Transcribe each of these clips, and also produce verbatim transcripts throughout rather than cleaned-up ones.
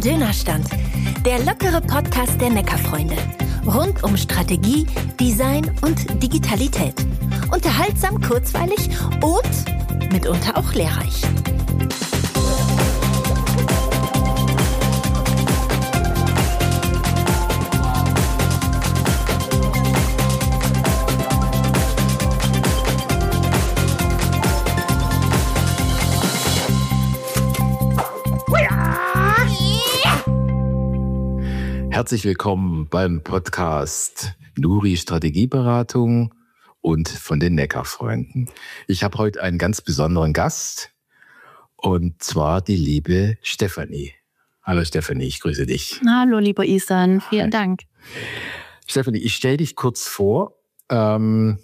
Dönerstand, der lockere Podcast der Neckarfreunde. Rund um Strategie, Design und Digitalität. Unterhaltsam, kurzweilig und mitunter auch lehrreich. Herzlich willkommen beim Podcast Nuri Strategieberatung und von den Neckarfreunden. Ich habe heute einen ganz besonderen Gast und zwar die liebe Stefanie. Hallo Stefanie, ich grüße dich. Hallo lieber Isan, vielen Hi. Dank. Stefanie, ich stelle dich kurz vor. Ähm,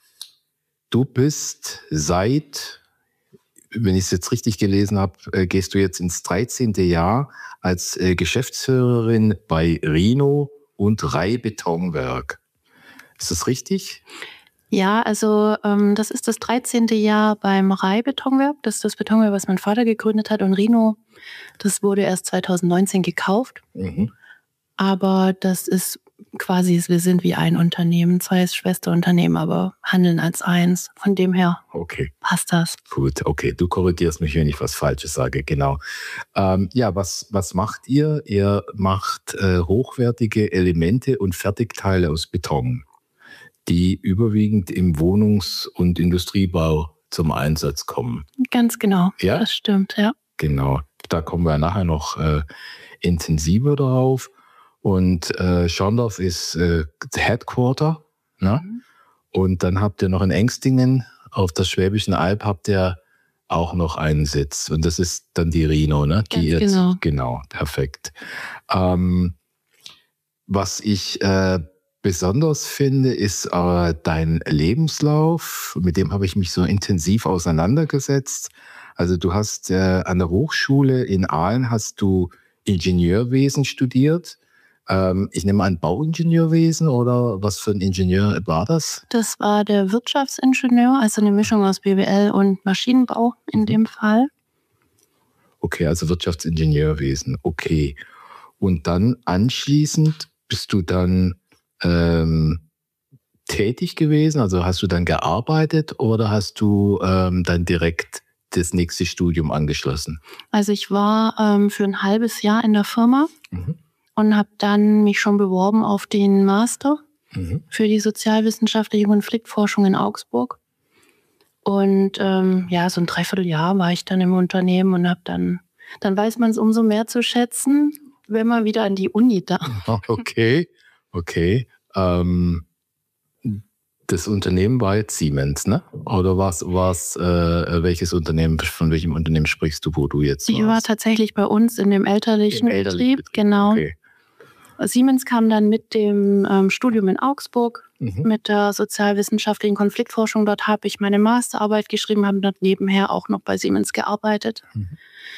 du bist seit, wenn ich es jetzt richtig gelesen habe, äh, gehst du jetzt ins dreizehnte Jahr als äh, Geschäftsführerin bei Rhino und Rai Betonwerk. Ist das richtig? Ja, also ähm, das ist das dreizehnte Jahr beim Rai Betonwerk. Das ist das Betonwerk, was mein Vater gegründet hat. Und Rhino, das wurde erst zweitausendneunzehn gekauft. Mhm. Aber das ist quasi, wir sind wie ein Unternehmen, zwei Schwesterunternehmen, aber handeln als eins. Von dem her okay. passt das. Gut, okay. Du korrigierst mich, wenn ich was Falsches sage. Genau. Ähm, ja, was, was macht ihr? Ihr macht äh, hochwertige Elemente und Fertigteile aus Beton, die überwiegend im Wohnungs- und Industriebau zum Einsatz kommen. Ganz genau, ja? Das stimmt, ja. Genau, da kommen wir nachher noch äh, intensiver drauf. Und äh, Schorndorf ist äh, Headquarter. Ne? Mhm. Und dann habt ihr noch in Engstingen auf der Schwäbischen Alb habt ihr auch noch einen Sitz. Und das ist dann die Rhino, ne? Die Ganz jetzt, genau. Genau, perfekt. Ähm, was ich äh, besonders finde, ist äh, dein Lebenslauf. Mit dem habe ich mich so intensiv auseinandergesetzt. Also du hast äh, an der Hochschule in Aalen hast du Ingenieurwesen studiert. Ähm, ich nehme an Bauingenieurwesen oder was für ein Ingenieur war das? Das war der Wirtschaftsingenieur, also eine Mischung aus B W L und Maschinenbau in dem Fall. Okay, also Wirtschaftsingenieurwesen, okay. Und dann anschließend bist du dann ähm, tätig gewesen? Also hast du dann gearbeitet oder hast du ähm, dann direkt das nächste Studium angeschlossen? Also ich war ähm, für ein halbes Jahr in der Firma mhm. und habe dann mich schon beworben auf den Master mhm. für die sozialwissenschaftliche Konfliktforschung in Augsburg. Und ähm, ja, so ein Dreivierteljahr war ich dann im Unternehmen und habe dann, dann weiß man es umso mehr zu schätzen, wenn man wieder an die Uni darf. Okay, okay. Ähm, das Unternehmen war jetzt Siemens, ne? Oder was, was, äh, welches Unternehmen, von welchem Unternehmen sprichst du, wo du jetzt warst? Ich war tatsächlich bei uns in dem elterlichen, Im elterlichen Betrieb, Betrieb, genau. Okay. Siemens kam dann mit dem ähm, Studium in Augsburg, mhm. mit der sozialwissenschaftlichen Konfliktforschung. Dort habe ich meine Masterarbeit geschrieben, habe dort nebenher auch noch bei Siemens gearbeitet. Mhm.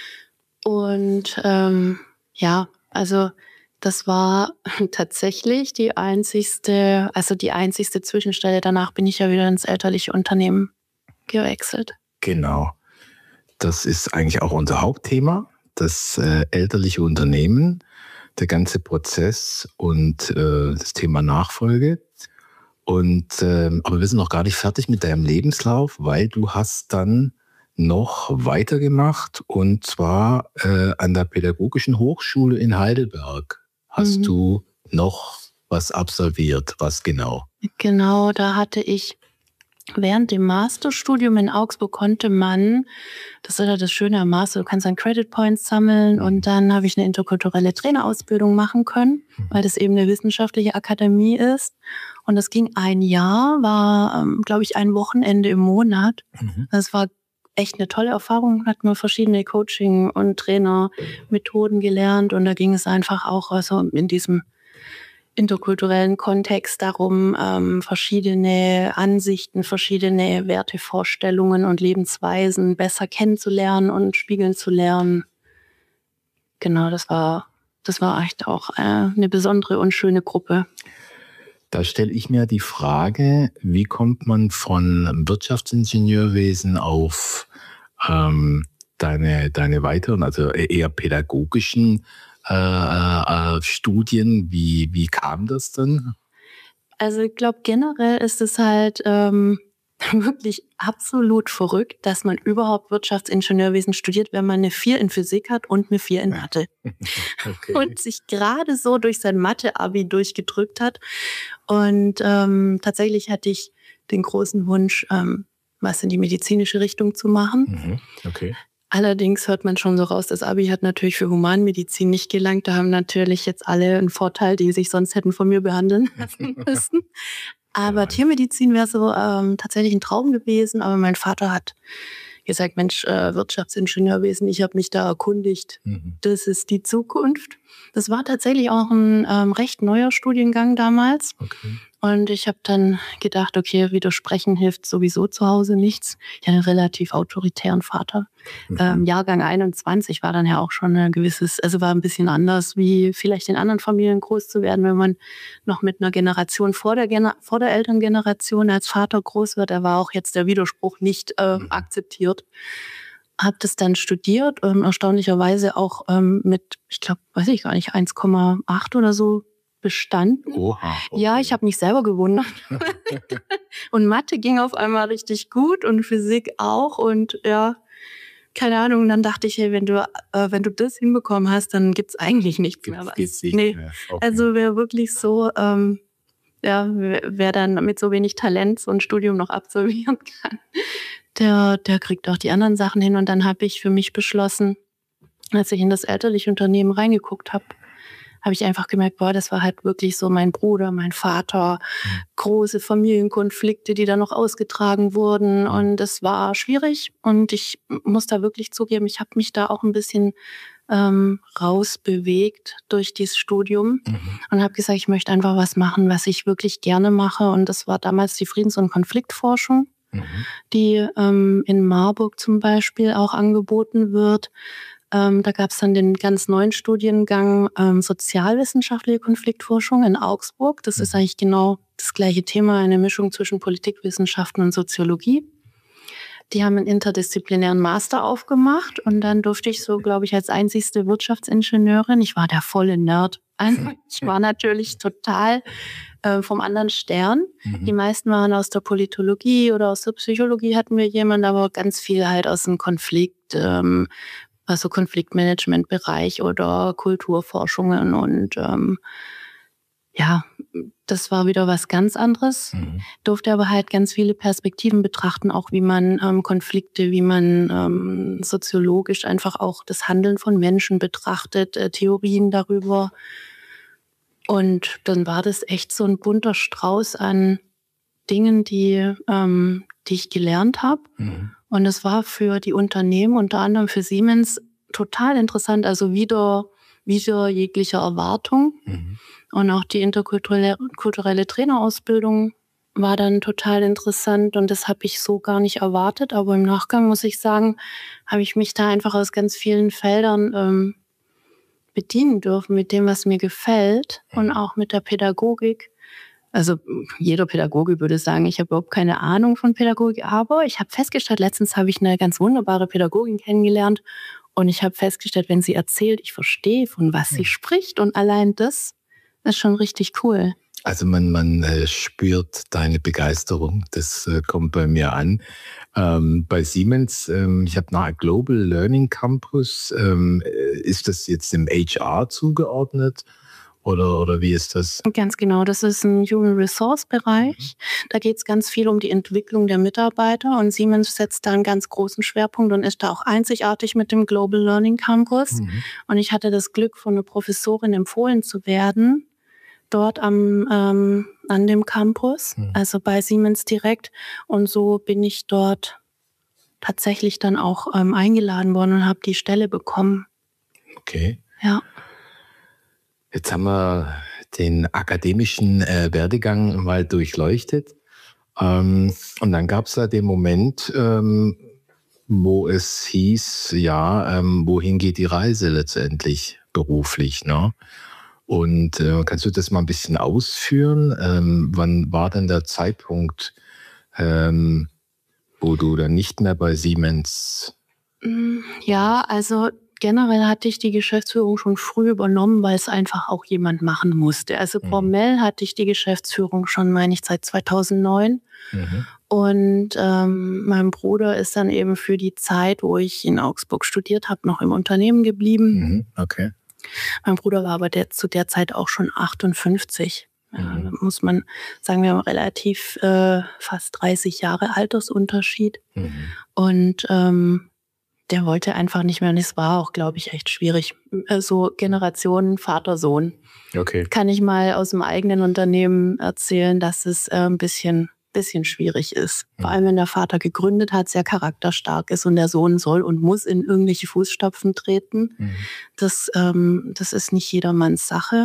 Und ähm, ja, also das war tatsächlich die einzigste, also die einzigste Zwischenstelle. Danach bin ich ja wieder ins elterliche Unternehmen gewechselt. Genau. Das ist eigentlich auch unser Hauptthema, das äh, elterliche Unternehmen, der ganze Prozess und äh, das Thema Nachfolge. Und äh, aber wir sind noch gar nicht fertig mit deinem Lebenslauf, weil du hast dann noch weitergemacht und zwar äh, an der Pädagogischen Hochschule in Heidelberg. Hast mhm. du noch was absolviert? Was genau? Genau, da hatte ich während dem Masterstudium in Augsburg konnte man, das ist ja das Schöne am Master, du kannst dann Credit Points sammeln mhm. und dann habe ich eine interkulturelle Trainerausbildung machen können, mhm. weil das eben eine wissenschaftliche Akademie ist. Und das ging ein Jahr, war, ähm, glaube ich, ein Wochenende im Monat. Mhm. Das war echt eine tolle Erfahrung, hat mir verschiedene Coaching- und Trainermethoden gelernt und da ging es einfach auch also in diesem interkulturellen Kontext darum, ähm, verschiedene Ansichten, verschiedene Wertevorstellungen und Lebensweisen besser kennenzulernen und spiegeln zu lernen. Genau, das war, das war echt auch äh, eine besondere und schöne Gruppe. Da stelle ich mir die Frage, wie kommt man von Wirtschaftsingenieurwesen auf ähm, deine, deine weiteren, also eher pädagogischen äh, äh, Studien. Wie, wie kam das dann? Also ich glaube, generell ist es halt ähm, wirklich absolut verrückt, dass man überhaupt Wirtschaftsingenieurwesen studiert, wenn man eine vier in Physik hat und eine vier in Mathe. Okay. Und sich gerade so durch sein Mathe-Abi durchgedrückt hat. Und ähm, tatsächlich hatte ich den großen Wunsch, ähm, was in die medizinische Richtung zu machen. Mhm. Okay. Allerdings hört man schon so raus, das Abi hat natürlich für Humanmedizin nicht gelangt. Da haben natürlich jetzt alle einen Vorteil, die sich sonst hätten von mir behandeln lassen müssen. Aber ja, Tiermedizin wäre so ähm, tatsächlich ein Traum gewesen. Aber mein Vater hat gesagt, Mensch, äh, Wirtschaftsingenieurwesen, ich habe mich da erkundigt. Mhm. Das ist die Zukunft. Das war tatsächlich auch ein ähm, recht neuer Studiengang damals. Okay. Und ich habe dann gedacht, okay, widersprechen hilft sowieso zu Hause nichts. Ich hatte einen relativ autoritären Vater. Mhm. Ähm, Jahrgang einundzwanzig war dann ja auch schon ein gewisses, also war ein bisschen anders, wie vielleicht in anderen Familien groß zu werden, wenn man noch mit einer Generation vor der, Gener- vor der Elterngeneration als Vater groß wird. Da war auch jetzt der Widerspruch nicht äh, mhm. akzeptiert. Habe das dann studiert, ähm, erstaunlicherweise auch ähm, mit, ich glaube, weiß ich gar nicht, eins Komma acht oder so bestanden. Oha, okay. Ja, ich habe mich selber gewundert. Und Mathe ging auf einmal richtig gut und Physik auch. Und ja, keine Ahnung. Und dann dachte ich, hey, wenn du, äh, wenn du das hinbekommen hast, dann gibt's eigentlich nichts Gibt's, mehr. Was. Gibt's nicht nee. mehr. Okay. Also wer wirklich so, ähm, ja, wer, wer dann mit so wenig Talent so ein Studium noch absolvieren kann, der, der kriegt auch die anderen Sachen hin. Und dann habe ich für mich beschlossen, als ich in das elterliche Unternehmen reingeguckt habe, habe ich einfach gemerkt, boah, das war halt wirklich so mein Bruder, mein Vater, mhm. große Familienkonflikte, die da noch ausgetragen wurden. Und das war schwierig. Und ich muss da wirklich zugeben, ich habe mich da auch ein bisschen ähm, rausbewegt durch dieses Studium mhm. und habe gesagt, ich möchte einfach was machen, was ich wirklich gerne mache. Und das war damals die Friedens- und Konfliktforschung, mhm. die ähm, in Marburg zum Beispiel auch angeboten wird. Ähm, da gab es dann den ganz neuen Studiengang ähm, sozialwissenschaftliche Konfliktforschung in Augsburg. Das mhm. ist eigentlich genau das gleiche Thema, eine Mischung zwischen Politikwissenschaften und Soziologie. Die haben einen interdisziplinären Master aufgemacht und dann durfte ich so, glaube ich, als einzigste Wirtschaftsingenieurin, ich war der volle Nerd, also ich war natürlich total äh, vom anderen Stern. Mhm. Die meisten waren aus der Politologie oder aus der Psychologie, hatten wir jemanden, aber ganz viel halt aus dem Konflikt, ähm, also Konfliktmanagementbereich oder Kulturforschungen und ähm, ja, das war wieder was ganz anderes. Mhm. Durfte aber halt ganz viele Perspektiven betrachten, auch wie man ähm, Konflikte, wie man ähm, soziologisch einfach auch das Handeln von Menschen betrachtet, äh, Theorien darüber. Und dann war das echt so ein bunter Strauß an Dingen, die, ähm, die ich gelernt habe. Mhm. Und es war für die Unternehmen, unter anderem für Siemens, total interessant. Also wieder, wieder jeglicher Erwartung. Mhm. Und auch die interkulturelle kulturelle Trainerausbildung war dann total interessant. Und das habe ich so gar nicht erwartet. Aber im Nachgang, muss ich sagen, habe ich mich da einfach aus ganz vielen Feldern ähm, bedienen dürfen mit dem, was mir gefällt. Und auch mit der Pädagogik. Also jeder Pädagoge würde sagen, ich habe überhaupt keine Ahnung von Pädagogik, aber ich habe festgestellt, letztens habe ich eine ganz wunderbare Pädagogin kennengelernt und ich habe festgestellt, wenn sie erzählt, ich verstehe, von was sie spricht und allein das ist schon richtig cool. Also man, man äh, spürt deine Begeisterung, das äh, kommt bei mir an. Ähm, bei Siemens, ähm, ich habe nach Global Learning Campus, ähm, ist das jetzt dem H R zugeordnet? Oder, oder wie ist das? Ganz genau, das ist ein Human Resource Bereich. Mhm. Da geht es ganz viel um die Entwicklung der Mitarbeiter und Siemens setzt da einen ganz großen Schwerpunkt und ist da auch einzigartig mit dem Global Learning Campus. Mhm. Und ich hatte das Glück, von einer Professorin empfohlen zu werden, dort am, ähm, an dem Campus, mhm. also bei Siemens direkt. Und so bin ich dort tatsächlich dann auch ähm, eingeladen worden und habe die Stelle bekommen. Okay. Ja. Jetzt haben wir den akademischen äh, Werdegang mal durchleuchtet. Ähm, und dann gab es da den Moment, ähm, wo es hieß, ja, ähm, wohin geht die Reise letztendlich beruflich, ne? Und äh, kannst du das mal ein bisschen ausführen? Ähm, wann war denn der Zeitpunkt, ähm, wo du dann nicht mehr bei Siemens? Ja, also generell hatte ich die Geschäftsführung schon früh übernommen, weil es einfach auch jemand machen musste. Also Mhm. formell hatte ich die Geschäftsführung schon, meine ich, seit zweitausendneun. Mhm. Und ähm, mein Bruder ist dann eben für die Zeit, wo ich in Augsburg studiert habe, noch im Unternehmen geblieben. Mhm. Okay. Mein Bruder war aber der, zu der Zeit auch schon achtundfünfzig. Ja, Mhm. da muss man sagen, wir haben relativ äh, fast dreißig Jahre Altersunterschied. Mhm. Und ähm, der wollte einfach nicht mehr. Und es war auch, glaube ich, echt schwierig. So Generationen Vater-Sohn. Okay. Kann ich mal aus dem eigenen Unternehmen erzählen, dass es äh, ein bisschen, bisschen schwierig ist. Mhm. Vor allem, wenn der Vater gegründet hat, sehr charakterstark ist und der Sohn soll und muss in irgendwelche Fußstapfen treten. Mhm. Das, ähm, das ist nicht jedermanns Sache.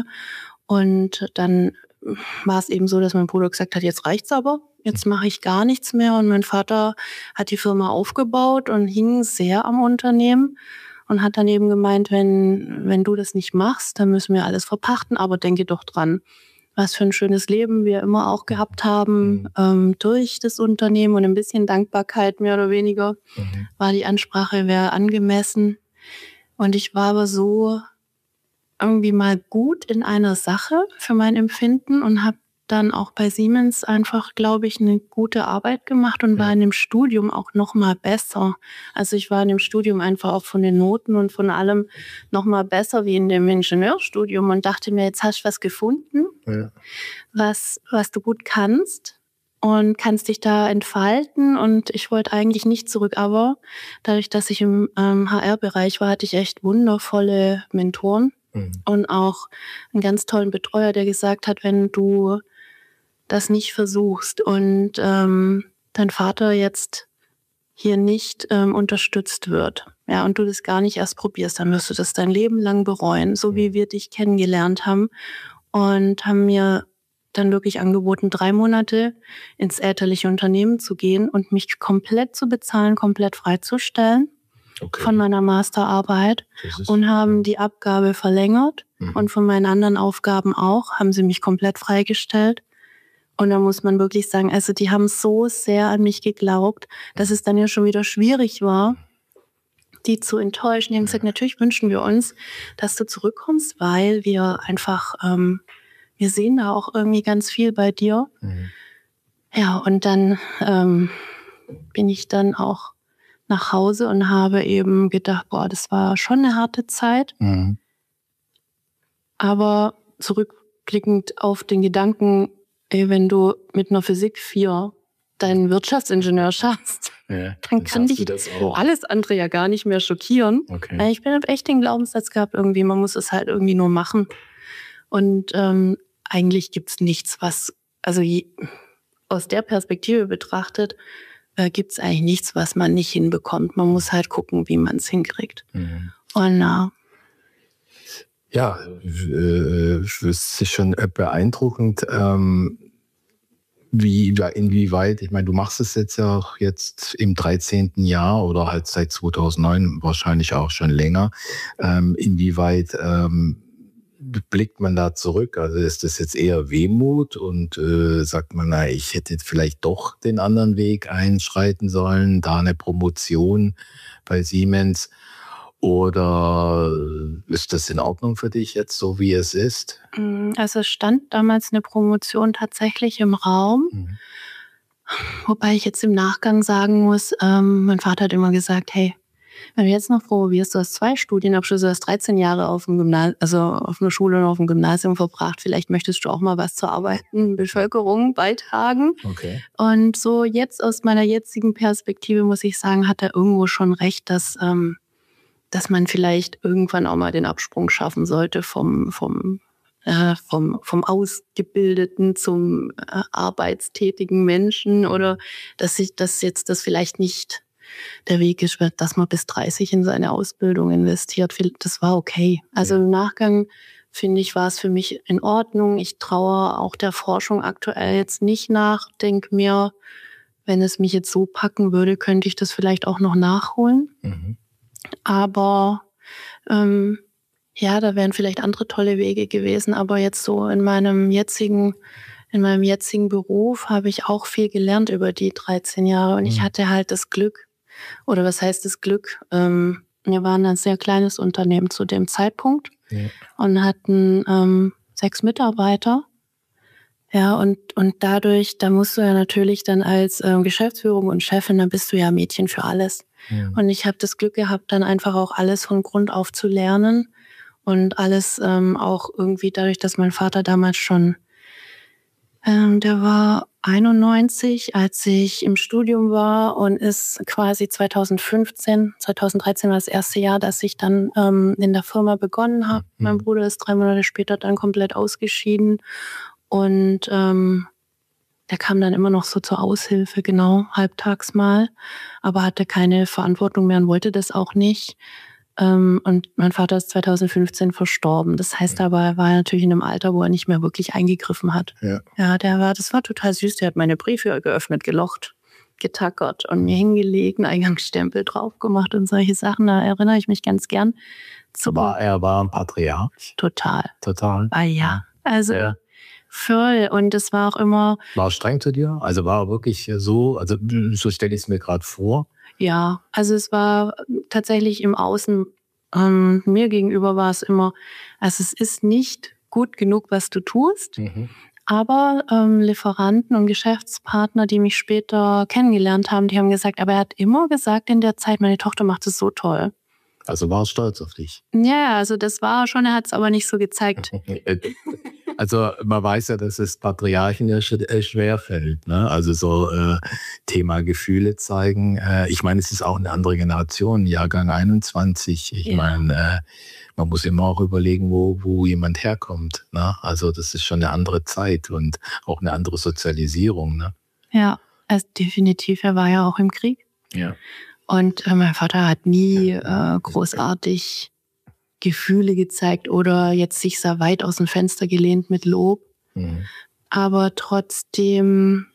Und dann war es eben so, dass mein Bruder gesagt hat, jetzt reicht's aber, jetzt mache ich gar nichts mehr. Und mein Vater hat die Firma aufgebaut und hing sehr am Unternehmen und hat dann eben gemeint, wenn, wenn du das nicht machst, dann müssen wir alles verpachten, aber denke doch dran, was für ein schönes Leben wir immer auch gehabt haben Mhm. ähm, durch das Unternehmen und ein bisschen Dankbarkeit mehr oder weniger Mhm. war die Ansprache, wäre angemessen. Und ich war aber so irgendwie mal gut in einer Sache für mein Empfinden und habe dann auch bei Siemens einfach, glaube ich, eine gute Arbeit gemacht und war in dem Studium auch noch mal besser. Also ich war in dem Studium einfach auch von den Noten und von allem noch mal besser wie in dem Ingenieurstudium und dachte mir, jetzt hast du was gefunden, Ja. was, was du gut kannst und kannst dich da entfalten. Und ich wollte eigentlich nicht zurück, aber dadurch, dass ich im ähm, H R-Bereich war, hatte ich echt wundervolle Mentoren. Mhm. Und auch einen ganz tollen Betreuer, der gesagt hat, wenn du das nicht versuchst und ähm, dein Vater jetzt hier nicht ähm, unterstützt wird, ja, und du das gar nicht erst probierst, dann wirst du das dein Leben lang bereuen, so wie wir dich kennengelernt haben. Und haben mir dann wirklich angeboten, drei Monate ins elterliche Unternehmen zu gehen und mich komplett zu bezahlen, komplett freizustellen. Okay. Von meiner Masterarbeit Das ist- und haben die Abgabe verlängert Mhm. und von meinen anderen Aufgaben auch, haben sie mich komplett freigestellt. Und da muss man wirklich sagen, also die haben so sehr an mich geglaubt, dass es dann ja schon wieder schwierig war, die zu enttäuschen. Die haben gesagt, natürlich wünschen wir uns, dass du zurückkommst, weil wir einfach, ähm, wir sehen da auch irgendwie ganz viel bei dir. Mhm. Ja, und dann ähm, bin ich dann auch nach Hause und habe eben gedacht, boah, das war schon eine harte Zeit. Mhm. Aber zurückblickend auf den Gedanken, ey, wenn du mit einer Physik vier deinen Wirtschaftsingenieur schaffst, Ja, dann kann schaffst dich du das auch. alles andere ja gar nicht mehr schockieren. Okay. Weil Ich bin hab echt den Glaubenssatz gehabt, irgendwie, man muss es halt irgendwie nur machen. Und ähm, eigentlich gibt's nichts, was, also je, aus der Perspektive betrachtet, äh, gibt's eigentlich nichts, was man nicht hinbekommt. Man muss halt gucken, wie man es hinkriegt. Mhm. Und na, Ja, äh, es ist schon beeindruckend, ähm, wie, inwieweit, ich meine, du machst es jetzt ja auch jetzt im dreizehnten Jahr oder halt seit zweitausendneun wahrscheinlich auch schon länger. Ähm, inwieweit ähm, blickt man da zurück? Also ist das jetzt eher Wehmut und äh, sagt man, na, ich hätte vielleicht doch den anderen Weg einschreiten sollen, da eine Promotion bei Siemens? Oder ist das in Ordnung für dich jetzt, so wie es ist? also es stand damals eine Promotion tatsächlich im Raum. Mhm. Wobei ich jetzt im Nachgang sagen muss, ähm, mein Vater hat immer gesagt, hey, wenn du jetzt noch probierst, du hast zwei Studienabschlüsse, du hast dreizehn Jahre auf dem Gymnasium, also auf einer Schule und auf dem Gymnasium verbracht, vielleicht möchtest du auch mal was zur arbeitenden Bevölkerung beitragen. Okay. Und so jetzt aus meiner jetzigen Perspektive muss ich sagen, hat er irgendwo schon recht, dass, ähm, dass man vielleicht irgendwann auch mal den Absprung schaffen sollte vom, vom Äh, vom, vom Ausgebildeten zum äh, arbeitstätigen Menschen oder dass sich das jetzt das vielleicht nicht der Weg ist, dass man bis dreißig in seine Ausbildung investiert. Das war okay. Also im Nachgang, finde ich, war es für mich in Ordnung. Ich traue auch der Forschung aktuell jetzt nicht nach. Denke mir, wenn es mich jetzt so packen würde, könnte ich das vielleicht auch noch nachholen. Mhm. Aber ähm, ja, da wären vielleicht andere tolle Wege gewesen, aber jetzt so in meinem jetzigen, in meinem jetzigen Beruf habe ich auch viel gelernt über die dreizehn Jahre und ich hatte halt das Glück, oder was heißt das Glück? Ähm, Wir waren ein sehr kleines Unternehmen zu dem Zeitpunkt Ja. und hatten ähm, sechs Mitarbeiter. Ja, und, und dadurch, da musst du ja natürlich dann als ähm, Geschäftsführung und Chefin, dann bist du ja Mädchen für alles. Ja. Und ich habe das Glück gehabt, dann einfach auch alles von Grund auf zu lernen und alles ähm, auch irgendwie dadurch, dass mein Vater damals schon, ähm, der war einundneunzig, als ich im Studium war und ist quasi zweitausendfünfzehn, zweitausenddreizehn war das erste Jahr, dass ich dann ähm, in der Firma begonnen habe. Mhm. Mein Bruder ist drei Monate später dann komplett ausgeschieden und ähm, der kam dann immer noch so zur Aushilfe, genau, halbtags mal, aber hatte keine Verantwortung mehr und wollte das auch nicht. Ähm, und mein Vater ist zweitausendfünfzehn verstorben. Das heißt aber, er war natürlich in einem Alter, wo er nicht mehr wirklich eingegriffen hat. Ja. Ja, der war, das war total süß. Der hat meine Briefe geöffnet, gelocht, getackert und mir hingelegt, einen Eingangsstempel drauf gemacht und solche Sachen. Da erinnere ich mich ganz gern. Zu War, er war ein Patriarch. Total. Total. Ah ja, also Ja. voll. Und es war auch immer, War er streng zu dir? Also war er wirklich so, also so stelle ich es mir gerade vor. ja, also es war tatsächlich im Außen, ähm, mir gegenüber war es immer, also es ist nicht gut genug, was du tust, Mhm. aber ähm, Lieferanten und Geschäftspartner, die mich später kennengelernt haben, die haben gesagt, aber er hat immer gesagt in der Zeit, meine Tochter macht es so toll. Also war er stolz auf dich. Ja, also das war schon, er hat es aber nicht so gezeigt. Also man weiß ja, dass es Patriarchen ja schwerfällt. Ne? Also so äh, Thema Gefühle zeigen. Äh, ich meine, es ist auch eine andere Generation, Jahrgang einundzwanzig. Ich Ja. meine, äh, man muss immer auch überlegen, wo, wo jemand herkommt. Ne? Also das ist schon eine andere Zeit und auch eine andere Sozialisierung. Ne? Ja, also definitiv, er war ja auch im Krieg. Ja. Und äh, mein Vater hat nie äh, großartig Gefühle gezeigt oder jetzt sich sehr weit aus dem Fenster gelehnt mit Lob. Mhm. Aber trotzdem,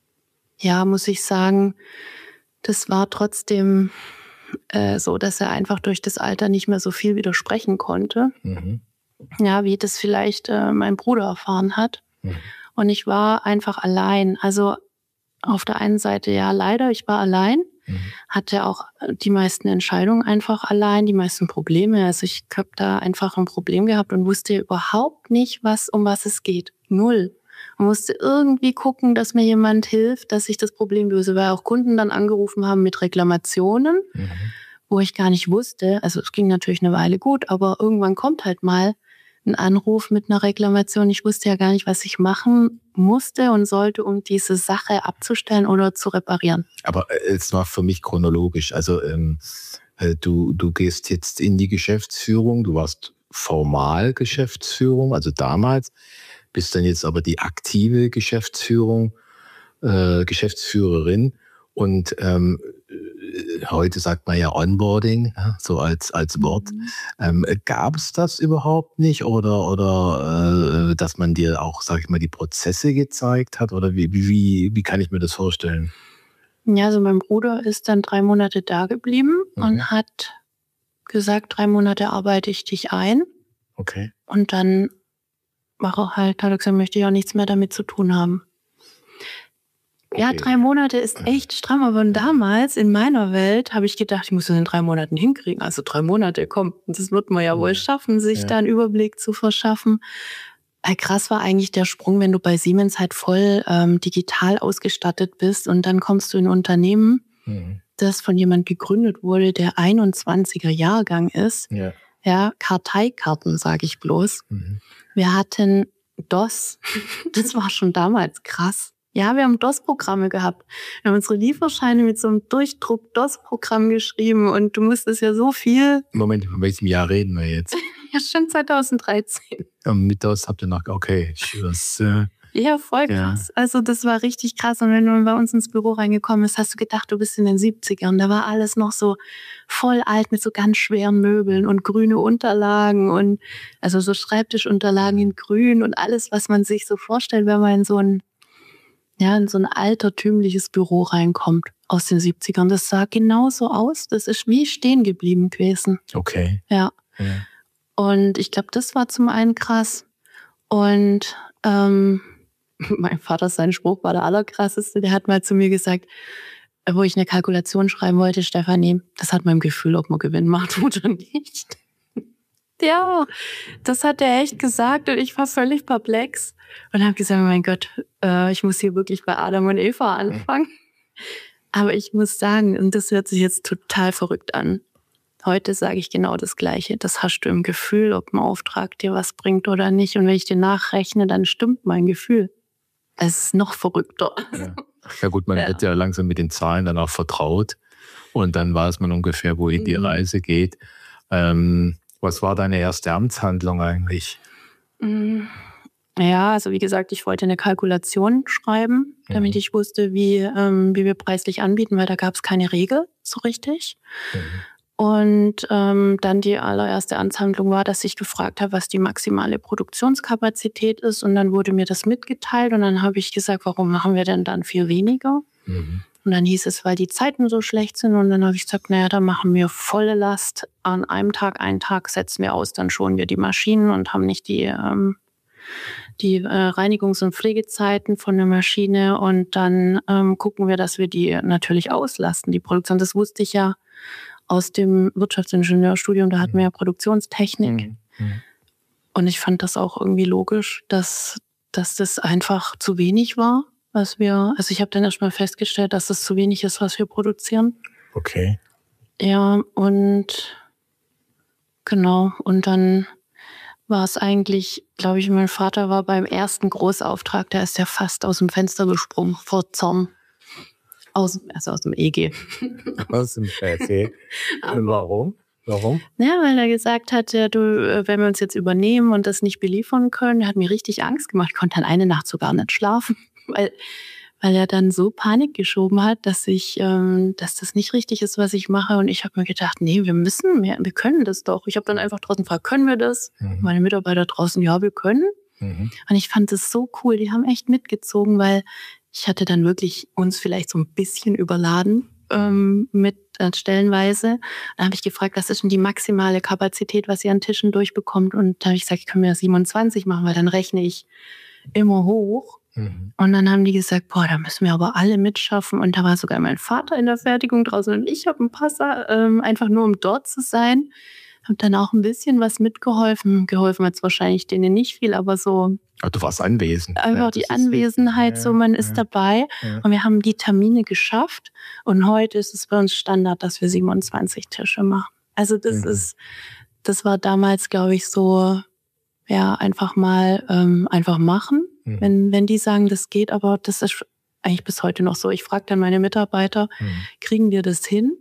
ja, muss ich sagen, das war trotzdem äh, so, dass er einfach durch das Alter nicht mehr so viel widersprechen konnte. Mhm. Ja, wie das vielleicht äh, mein Bruder erfahren hat. Mhm. Und ich war einfach allein. Also auf der einen Seite, ja, leider, ich war allein. Mhm. Hatte auch die meisten Entscheidungen einfach allein, die meisten Probleme. Also ich habe da einfach ein Problem gehabt und wusste überhaupt nicht, was um was es geht. Null. Man musste irgendwie gucken, dass mir jemand hilft, dass ich das Problem löse, weil auch Kunden dann angerufen haben mit Reklamationen, Mhm. wo ich gar nicht wusste. Also es ging natürlich eine Weile gut, aber irgendwann kommt halt mal ein Anruf mit einer Reklamation. Ich wusste ja gar nicht, was ich machen musste und sollte, um diese Sache abzustellen oder zu reparieren. Aber äh, es war für mich chronologisch. Also ähm, äh, du, du gehst jetzt in die Geschäftsführung, du warst formal Geschäftsführung, also damals, bist dann jetzt aber die aktive Geschäftsführung, äh, Geschäftsführerin und ähm, äh, heute sagt man ja Onboarding, ja, so als, als Wort. Ähm, gab es das überhaupt nicht oder, oder äh, dass man dir auch, sag ich mal, die Prozesse gezeigt hat oder wie, wie, wie kann ich mir das vorstellen? Ja, also mein Bruder ist dann drei Monate da geblieben Mhm. und hat gesagt, drei Monate arbeite ich dich ein. Okay. Und dann war er halt, hat er gesagt, möchte ich auch nichts mehr damit zu tun haben. Ja, Okay. drei Monate ist echt stramm, aber damals in meiner Welt habe ich gedacht, ich muss das in drei Monaten hinkriegen. Also drei Monate, komm, das wird man ja wohl Ja. schaffen, sich Ja. da einen Überblick zu verschaffen. Äh, Krass war eigentlich der Sprung, wenn du bei Siemens halt voll ähm, digital ausgestattet bist und dann kommst du in ein Unternehmen, Mhm. das von jemand gegründet wurde, der einundzwanziger Jahrgang ist. Ja. Ja, Karteikarten, sage ich bloß. Mhm. Wir hatten DOS. Das war schon damals krass. Ja, wir haben DOS-Programme gehabt. Wir haben unsere Lieferscheine mit so einem Durchdruck-DOS-Programm geschrieben und du musstest ja so viel. Moment, von welchem Jahr reden wir jetzt? Ja, schon zweitausenddreizehn. Und mit das habt ihr noch, okay, das, äh, Ja, voll Ja. krass. Also das war richtig krass. Und wenn du bei uns ins Büro reingekommen bist, hast du gedacht, du bist in den siebzigern. Da war alles noch so voll alt mit so ganz schweren Möbeln und grüne Unterlagen und also so Schreibtischunterlagen in grün und alles, was man sich so vorstellt, wenn man in so ein, ja, in so ein altertümliches Büro reinkommt aus den siebzigern. Das sah genauso aus. Das ist wie stehen geblieben gewesen. okay. Ja. Ja. Und ich glaube, das war zum einen krass. Und ähm, mein Vater, sein Spruch war der allerkrasseste. Der hat mal zu mir gesagt, wo ich eine Kalkulation schreiben wollte, Stefanie, das hat mein Gefühl, ob man Gewinn macht oder nicht. Ja, das hat er echt gesagt und ich war völlig perplex und habe gesagt, oh mein Gott, äh, ich muss hier wirklich bei Adam und Eva anfangen. Aber ich muss sagen, und das hört sich jetzt total verrückt an, heute sage ich genau das Gleiche. Das hast du im Gefühl, ob ein Auftrag dir was bringt oder nicht. Und wenn ich dir nachrechne, dann stimmt mein Gefühl. Es ist noch verrückter. Ja, ja gut, man ja. wird ja langsam mit den Zahlen dann auch vertraut. Und dann weiß man ungefähr, wohin die Reise geht. Ähm, was war deine erste Amtshandlung eigentlich? Ja, also wie gesagt, ich wollte eine Kalkulation schreiben, damit mhm. ich wusste, wie, ähm, wie wir preislich anbieten, weil da gab es keine Regel so richtig. Mhm. Und ähm, dann die allererste Amtshandlung war, dass ich gefragt habe, was die maximale Produktionskapazität ist. Und dann wurde mir das mitgeteilt und dann habe ich gesagt, warum machen wir denn dann viel weniger? Mhm. Und dann hieß es, weil die Zeiten so schlecht sind. Und dann habe ich gesagt, naja, dann machen wir volle Last an einem Tag. Einen Tag setzen wir aus, dann schonen wir die Maschinen und haben nicht die, ähm, die äh, Reinigungs- und Pflegezeiten von der Maschine. Und dann ähm, gucken wir, dass wir die natürlich auslasten, die Produktion. Das wusste ich ja aus dem Wirtschaftsingenieurstudium, da hatten wir ja Produktionstechnik. Mhm. Und ich fand das auch irgendwie logisch, dass, dass das einfach zu wenig war, was wir, also ich habe dann erstmal festgestellt, dass es zu wenig ist, was wir produzieren. Okay. Ja, und genau, und dann war es eigentlich, glaube ich, mein Vater war beim ersten Großauftrag, da ist er fast aus dem Fenster gesprungen vor Zorn. Aus, also aus dem E G. Aus dem E G. Warum? Warum? Ja, weil er gesagt hat, ja, du, wenn wir uns jetzt übernehmen und das nicht beliefern können, hat mir richtig Angst gemacht. Ich konnte dann eine Nacht sogar nicht schlafen, weil, weil er dann so Panik geschoben hat, dass ich, ähm, dass das nicht richtig ist, was ich mache. Und ich habe mir gedacht, nee, wir müssen, wir, wir können das doch. Ich habe dann einfach draußen gefragt, können wir das? Mhm. Meine Mitarbeiter draußen, ja, wir können. Mhm. Und ich fand das so cool. Die haben echt mitgezogen, weil ich hatte dann wirklich uns vielleicht so ein bisschen überladen ähm, mit äh, stellenweise. Da habe ich gefragt, was ist denn die maximale Kapazität, was ihr an Tischen durchbekommt? Und da habe ich gesagt, ich kann mir siebenundzwanzig machen, weil dann rechne ich immer hoch. Mhm. Und dann haben die gesagt, boah, da müssen wir aber alle mitschaffen. Und da war sogar mein Vater in der Fertigung draußen und ich habe einen Passer, ähm, einfach nur um dort zu sein. Habe dann auch ein bisschen was mitgeholfen. Geholfen hat es wahrscheinlich denen nicht viel, aber so. Aber du warst anwesend. Einfach ja, die Anwesenheit, ja, so man ist ja, dabei. Ja. Und wir haben die Termine geschafft. Und heute ist es bei uns Standard, dass wir siebenundzwanzig Tische machen. Also das mhm. ist, das war damals, glaube ich, so, ja, einfach mal ähm, einfach machen. Mhm. Wenn, wenn die sagen, das geht, aber das ist eigentlich bis heute noch so. Ich frage dann meine Mitarbeiter, mhm. kriegen wir das hin?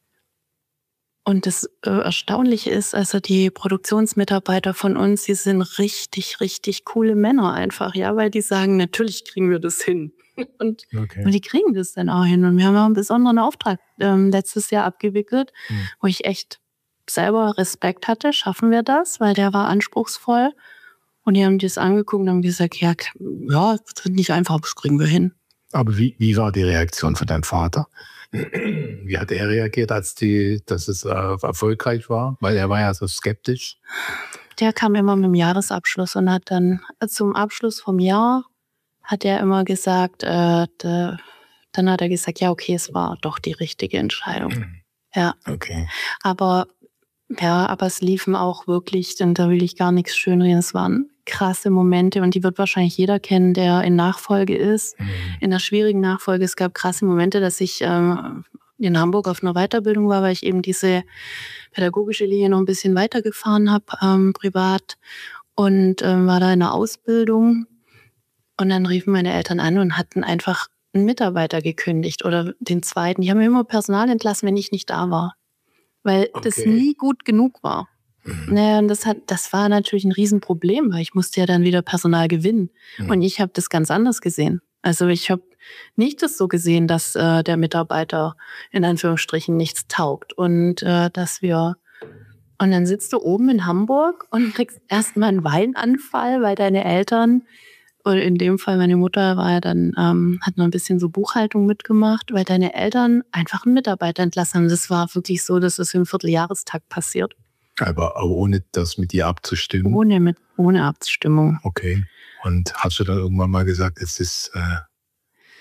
Und das äh, Erstaunliche ist, also die Produktionsmitarbeiter von uns, die sind richtig, richtig coole Männer einfach, ja, weil die sagen, natürlich kriegen wir das hin. Und, okay. und die kriegen das dann auch hin. Und wir haben auch einen besonderen Auftrag ähm, letztes Jahr abgewickelt, hm. wo ich echt selber Respekt hatte, schaffen wir das, weil der war anspruchsvoll. Und die haben das angeguckt und haben gesagt, ja, ja, das wird nicht einfach, das kriegen wir hin. Aber wie, wie war die Reaktion von deinem Vater? Wie hat er reagiert, als die, dass es äh, erfolgreich war? Weil er war ja so skeptisch. Der kam immer mit dem Jahresabschluss und hat dann zum Abschluss vom Jahr hat er immer gesagt, äh, de, dann hat er gesagt, ja, okay, es war doch die richtige Entscheidung. Ja. Okay. Aber ja, aber es liefen auch wirklich, und da will ich gar nichts schönreden, es waren krasse Momente und die wird wahrscheinlich jeder kennen, der in Nachfolge ist. Mhm. In der schwierigen Nachfolge, es gab krasse Momente, dass ich ähm, in Hamburg auf einer Weiterbildung war, weil ich eben diese pädagogische Linie noch ein bisschen weitergefahren habe, ähm, privat, und ähm, war da in der Ausbildung. Und dann riefen meine Eltern an und hatten einfach einen Mitarbeiter gekündigt oder den zweiten. Die haben mir immer Personal entlassen, wenn ich nicht da war, weil okay. das nie gut genug war. Mhm. Naja, und das, hat, das war natürlich ein Riesenproblem, weil ich musste ja dann wieder Personal gewinnen. Mhm. Und ich habe das ganz anders gesehen. Also ich habe nicht das so gesehen, dass äh, der Mitarbeiter in Anführungsstrichen nichts taugt und äh, dass wir... Und dann sitzt du oben in Hamburg und kriegst erstmal einen Weinanfall, weil deine Eltern, oder in dem Fall meine Mutter, war ja dann, ähm, hat noch ein bisschen so Buchhaltung mitgemacht, weil deine Eltern einfach einen Mitarbeiter entlassen haben. Das war wirklich so, dass das im Vierteljahrestakt passiert. Aber, aber ohne das mit dir abzustimmen? Ohne, mit, ohne Abstimmung. Okay. Und hast du dann irgendwann mal gesagt, es ist, äh,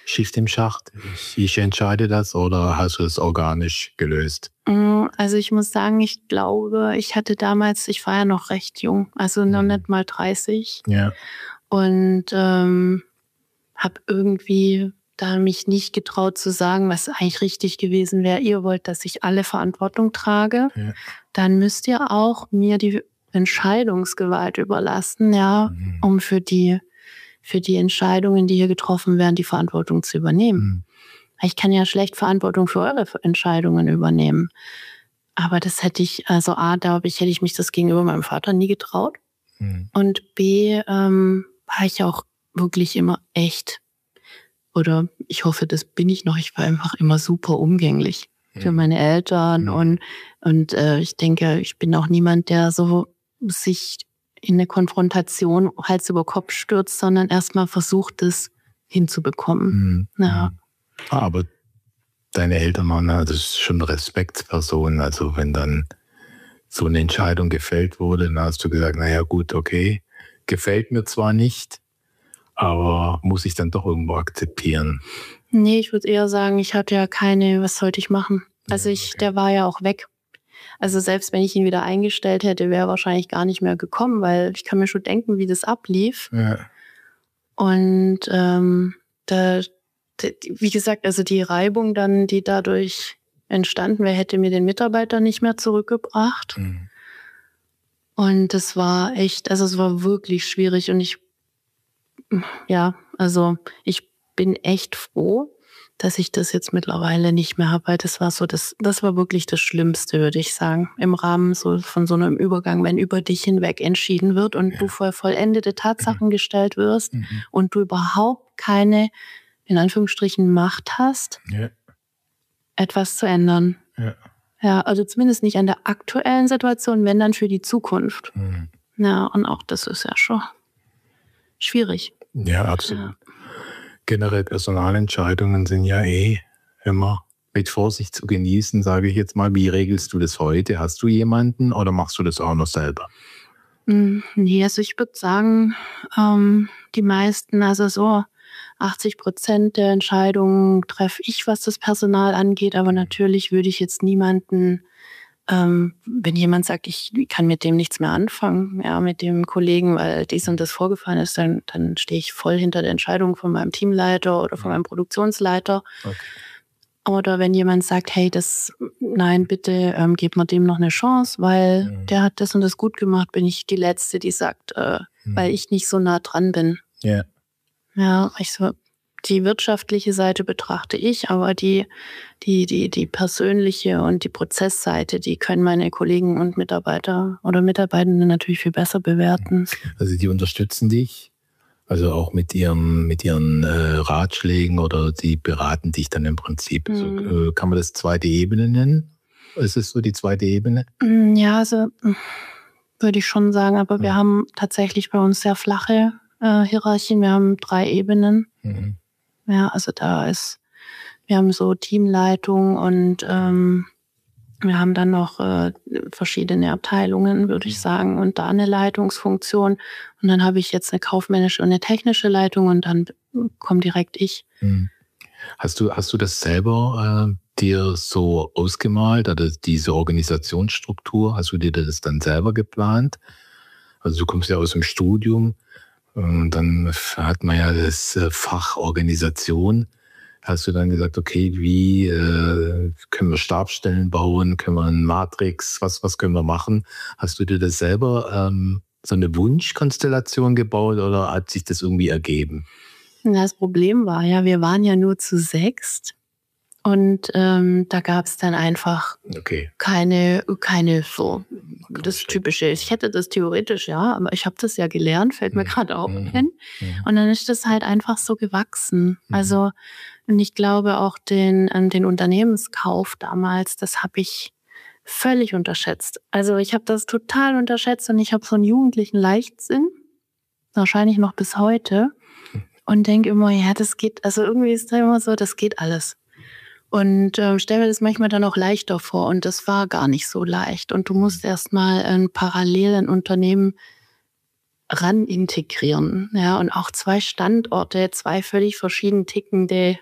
Schicht im Schacht, ich, ich entscheide das, oder hast du es organisch gelöst? Also ich muss sagen, ich glaube, ich hatte damals, ich war ja noch recht jung, also noch Mhm. nicht mal dreißig. Ja. Und ähm, habe irgendwie da mich nicht getraut zu sagen, was eigentlich richtig gewesen wäre. Ihr wollt, dass ich alle Verantwortung trage, Ja. dann müsst ihr auch mir die Entscheidungsgewalt überlassen, ja, Mhm. um für die, für die Entscheidungen, die hier getroffen werden, die Verantwortung zu übernehmen. Mhm. Ich kann ja schlecht Verantwortung für eure Entscheidungen übernehmen. Aber das hätte ich, also A, glaube ich, hätte ich mich das gegenüber meinem Vater nie getraut. Mhm. Und B, ähm, war ich auch wirklich immer echt, oder ich hoffe, das bin ich noch, ich war einfach immer super umgänglich für meine Eltern. Mhm. Und, und äh, ich denke, ich bin auch niemand, der so sich in eine Konfrontation Hals über Kopf stürzt, sondern erstmal versucht, das hinzubekommen. Mhm. Ja. Ah, aber deine Eltern waren, das ist schon eine Respektsperson. Also wenn dann so eine Entscheidung gefällt wurde, dann hast du gesagt, naja gut, okay, gefällt mir zwar nicht, aber muss ich dann doch irgendwo akzeptieren. Nee, ich würde eher sagen, ich hatte ja keine, was sollte ich machen? Also Ja, ich, okay. der war ja auch weg. Also selbst wenn ich ihn wieder eingestellt hätte, wäre er wahrscheinlich gar nicht mehr gekommen, weil ich kann mir schon denken, wie das ablief. Ja. Und ähm, da, d- wie gesagt, also die Reibung dann, die dadurch entstanden wäre, hätte mir den Mitarbeiter nicht mehr zurückgebracht. Mhm. Und das war echt, also es war wirklich schwierig. Und ich, ja, also ich bin echt froh, dass ich das jetzt mittlerweile nicht mehr habe, weil das war so, das, das war wirklich das Schlimmste, würde ich sagen, im Rahmen so von so einem Übergang, wenn über dich hinweg entschieden wird und Ja. du vor vollendete Tatsachen gestellt wirst Mhm. und du überhaupt keine, in Anführungsstrichen, Macht hast, Ja. etwas zu ändern. Ja. Ja, also zumindest nicht an der aktuellen Situation, wenn dann für die Zukunft. Mhm. Ja, und auch das ist ja schon schwierig. Ja, absolut. Ja. Generell Personalentscheidungen sind ja eh immer mit Vorsicht zu genießen, sage ich jetzt mal. Wie regelst du das heute? Hast du jemanden oder machst du das auch noch selber? Mm, Nee, also ich würde sagen, ähm, die meisten, also so achtzig Prozent der Entscheidungen treffe ich, was das Personal angeht. Aber natürlich würde ich jetzt niemanden, ähm, wenn jemand sagt, ich kann mit dem nichts mehr anfangen, ja, mit dem Kollegen, weil dies und das vorgefallen ist, dann, dann stehe ich voll hinter der Entscheidung von meinem Teamleiter oder von meinem Produktionsleiter. Okay. Oder wenn jemand sagt, hey, das, nein, bitte ähm, gib mir dem noch eine Chance, weil Mhm. der hat das und das gut gemacht, bin ich die Letzte, die sagt, äh, Mhm. weil ich nicht so nah dran bin. Ja. Ja, ich so, die wirtschaftliche Seite betrachte ich, aber die, die, die, die persönliche und die Prozessseite, die können meine Kollegen und Mitarbeiter oder Mitarbeitende natürlich viel besser bewerten. Also die unterstützen dich, also auch mit ihren, mit ihren äh, Ratschlägen, oder die beraten dich dann im Prinzip. Also, Mhm. äh, kann man das zweite Ebene nennen? Ist es so die zweite Ebene? Mm, Ja, also mm, würde ich schon sagen, aber wir Mhm. haben tatsächlich bei uns sehr flache äh, Hierarchien. Wir haben drei Ebenen. Mhm. Ja, also da ist, wir haben so Teamleitung und ähm, wir haben dann noch äh, verschiedene Abteilungen, würde ich sagen, und da eine Leitungsfunktion. Und dann habe ich jetzt eine kaufmännische und eine technische Leitung und dann komme direkt ich. Mhm. Hast du, hast du das selber äh, dir so ausgemalt, also diese Organisationsstruktur, hast du dir das dann selber geplant? Also du kommst ja aus dem Studium und dann hat man ja das äh, Fach Organisation. Hast du dann gesagt, okay, wie äh, können wir Stabsstellen bauen, können wir einen Matrix, was, was können wir machen? Hast du dir das selber ähm, so eine Wunschkonstellation gebaut oder hat sich das irgendwie ergeben? Das Problem war ja, wir waren ja nur zu sechst und ähm, da gab es dann einfach Okay. keine, keine so das verstehen. Typische. Ich hätte das theoretisch, ja, aber ich habe das ja gelernt, fällt mir Mhm. gerade auch Mhm. ein. Mhm. Und dann ist das halt einfach so gewachsen. Mhm. Also, und ich glaube auch den, an den Unternehmenskauf damals, das habe ich völlig unterschätzt. Also ich habe das total unterschätzt und ich habe so einen jugendlichen Leichtsinn, wahrscheinlich noch bis heute, und denke immer, ja, das geht, also irgendwie ist da immer so, das geht alles. Und äh, stelle mir das manchmal dann auch leichter vor. Und das war gar nicht so leicht. Und du musst erstmal ein parallel ein Unternehmen ran integrieren. Ja, und auch zwei Standorte, zwei völlig verschieden tickende,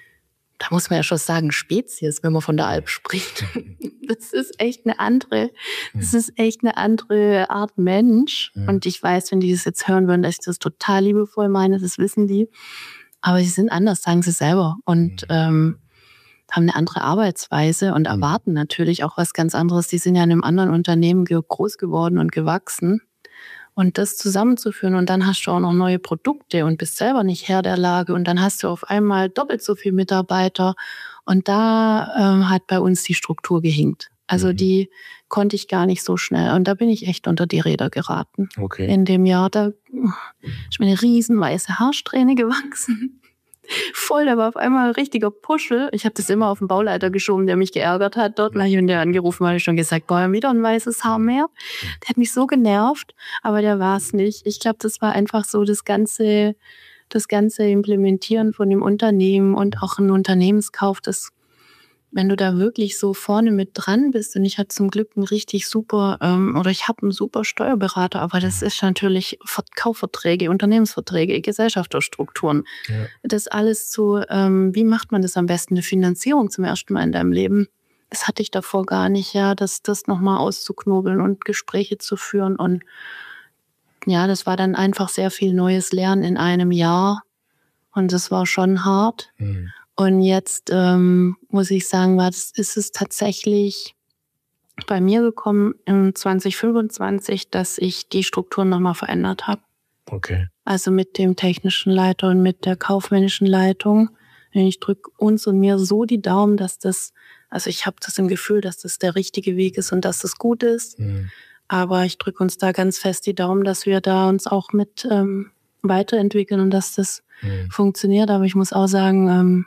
da muss man ja schon sagen, Spezies, wenn man von der Alp spricht. Das ist echt eine andere, das ist echt eine andere Art Mensch. Ja. Und ich weiß, wenn die das jetzt hören würden, dass ich das total liebevoll meine, das wissen die. Aber sie sind anders, sagen sie selber. Und mhm. ähm, haben eine andere Arbeitsweise und erwarten mhm. natürlich auch was ganz anderes. Die sind ja in einem anderen Unternehmen groß geworden und gewachsen. Und das zusammenzuführen und dann hast du auch noch neue Produkte und bist selber nicht Herr der Lage und dann hast du auf einmal doppelt so viele Mitarbeiter und da ähm, hat bei uns die Struktur gehinkt. Also mhm. die konnte ich gar nicht so schnell und da bin ich echt unter die Räder geraten. Okay. In dem Jahr, da ist mir eine riesen weiße Haarsträhne gewachsen. Voll, da war auf einmal ein richtiger Puschel. Ich habe das immer auf den Bauleiter geschoben, der mich geärgert hat dort. Gleich, wenn der angerufen hat, habe ich schon gesagt, boah, wieder ein weißes Haar mehr. Der hat mich so genervt, aber der war es nicht. Ich glaube, das war einfach so das ganze, das ganze Implementieren von dem Unternehmen und auch ein Unternehmenskauf, das, wenn du da wirklich so vorne mit dran bist, und ich hatte zum Glück einen richtig super, ähm, oder ich habe einen super Steuerberater, aber das ist natürlich Kaufverträge, Unternehmensverträge, Gesellschafterstrukturen. Ja. Das alles zu, ähm, wie macht man das am besten, eine Finanzierung zum ersten Mal in deinem Leben? Das hatte ich davor gar nicht, ja, das, das nochmal auszuknobeln und Gespräche zu führen und ja, das war dann einfach sehr viel neues Lernen in einem Jahr und das war schon hart. Mhm. Und jetzt ähm, muss ich sagen, war das, ist es tatsächlich bei mir gekommen in zwanzig fünfundzwanzig, dass ich die Strukturen nochmal verändert habe. Okay. Also mit dem technischen Leiter und mit der kaufmännischen Leitung. Ich drücke uns und mir so die Daumen, dass das, also ich habe das im Gefühl, dass das der richtige Weg ist und dass das gut ist. Mhm. Aber ich drücke uns da ganz fest die Daumen, dass wir da uns auch mit ähm, weiterentwickeln und dass das mhm. funktioniert. Aber ich muss auch sagen, ähm,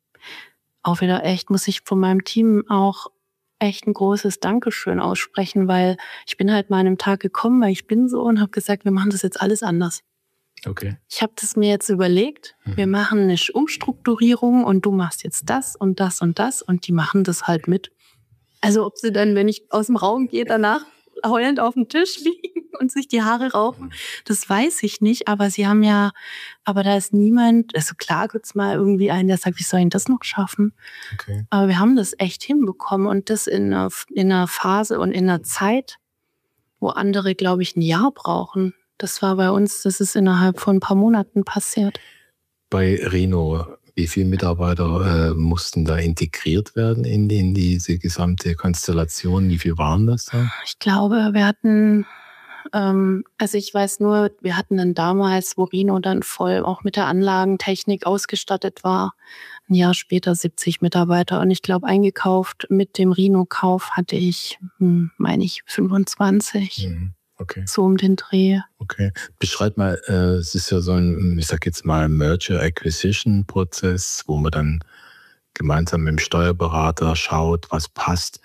auch wieder echt, muss ich von meinem Team auch echt ein großes Dankeschön aussprechen, weil ich bin halt mal an einem Tag gekommen, weil ich bin so und habe gesagt, wir machen das jetzt alles anders. Okay. Ich habe das mir jetzt überlegt, mhm. wir machen eine Umstrukturierung und du machst jetzt das und das und das und die machen das halt mit. Also ob sie dann, wenn ich aus dem Raum gehe, danach heulend auf dem Tisch liegen und sich die Haare raufen, das weiß ich nicht, aber sie haben ja, aber da ist niemand, also klar gibt's mal irgendwie einen, der sagt, wie soll ich das noch schaffen? Okay. Aber wir haben das echt hinbekommen und das in einer, in einer Phase und in einer Zeit, wo andere, glaube ich, ein Jahr brauchen. Das war bei uns, das ist innerhalb von ein paar Monaten passiert. Bei Rhino, wie viele Mitarbeiter äh, mussten da integriert werden in, in diese gesamte Konstellation? Wie viel waren das da? Ich glaube, wir hatten, ähm, also ich weiß nur, wir hatten dann damals, wo Rhino dann voll auch mit der Anlagentechnik ausgestattet war, ein Jahr später siebzig Mitarbeiter. Und ich glaube, eingekauft mit dem Rhino-Kauf hatte ich, hm, meine ich, fünfundzwanzig. Mhm. Okay. So um den Dreh. Okay. Beschreib mal, äh, es ist ja so ein, ich sag jetzt mal, Merger-Acquisition-Prozess, wo man dann gemeinsam mit dem Steuerberater schaut, was passt.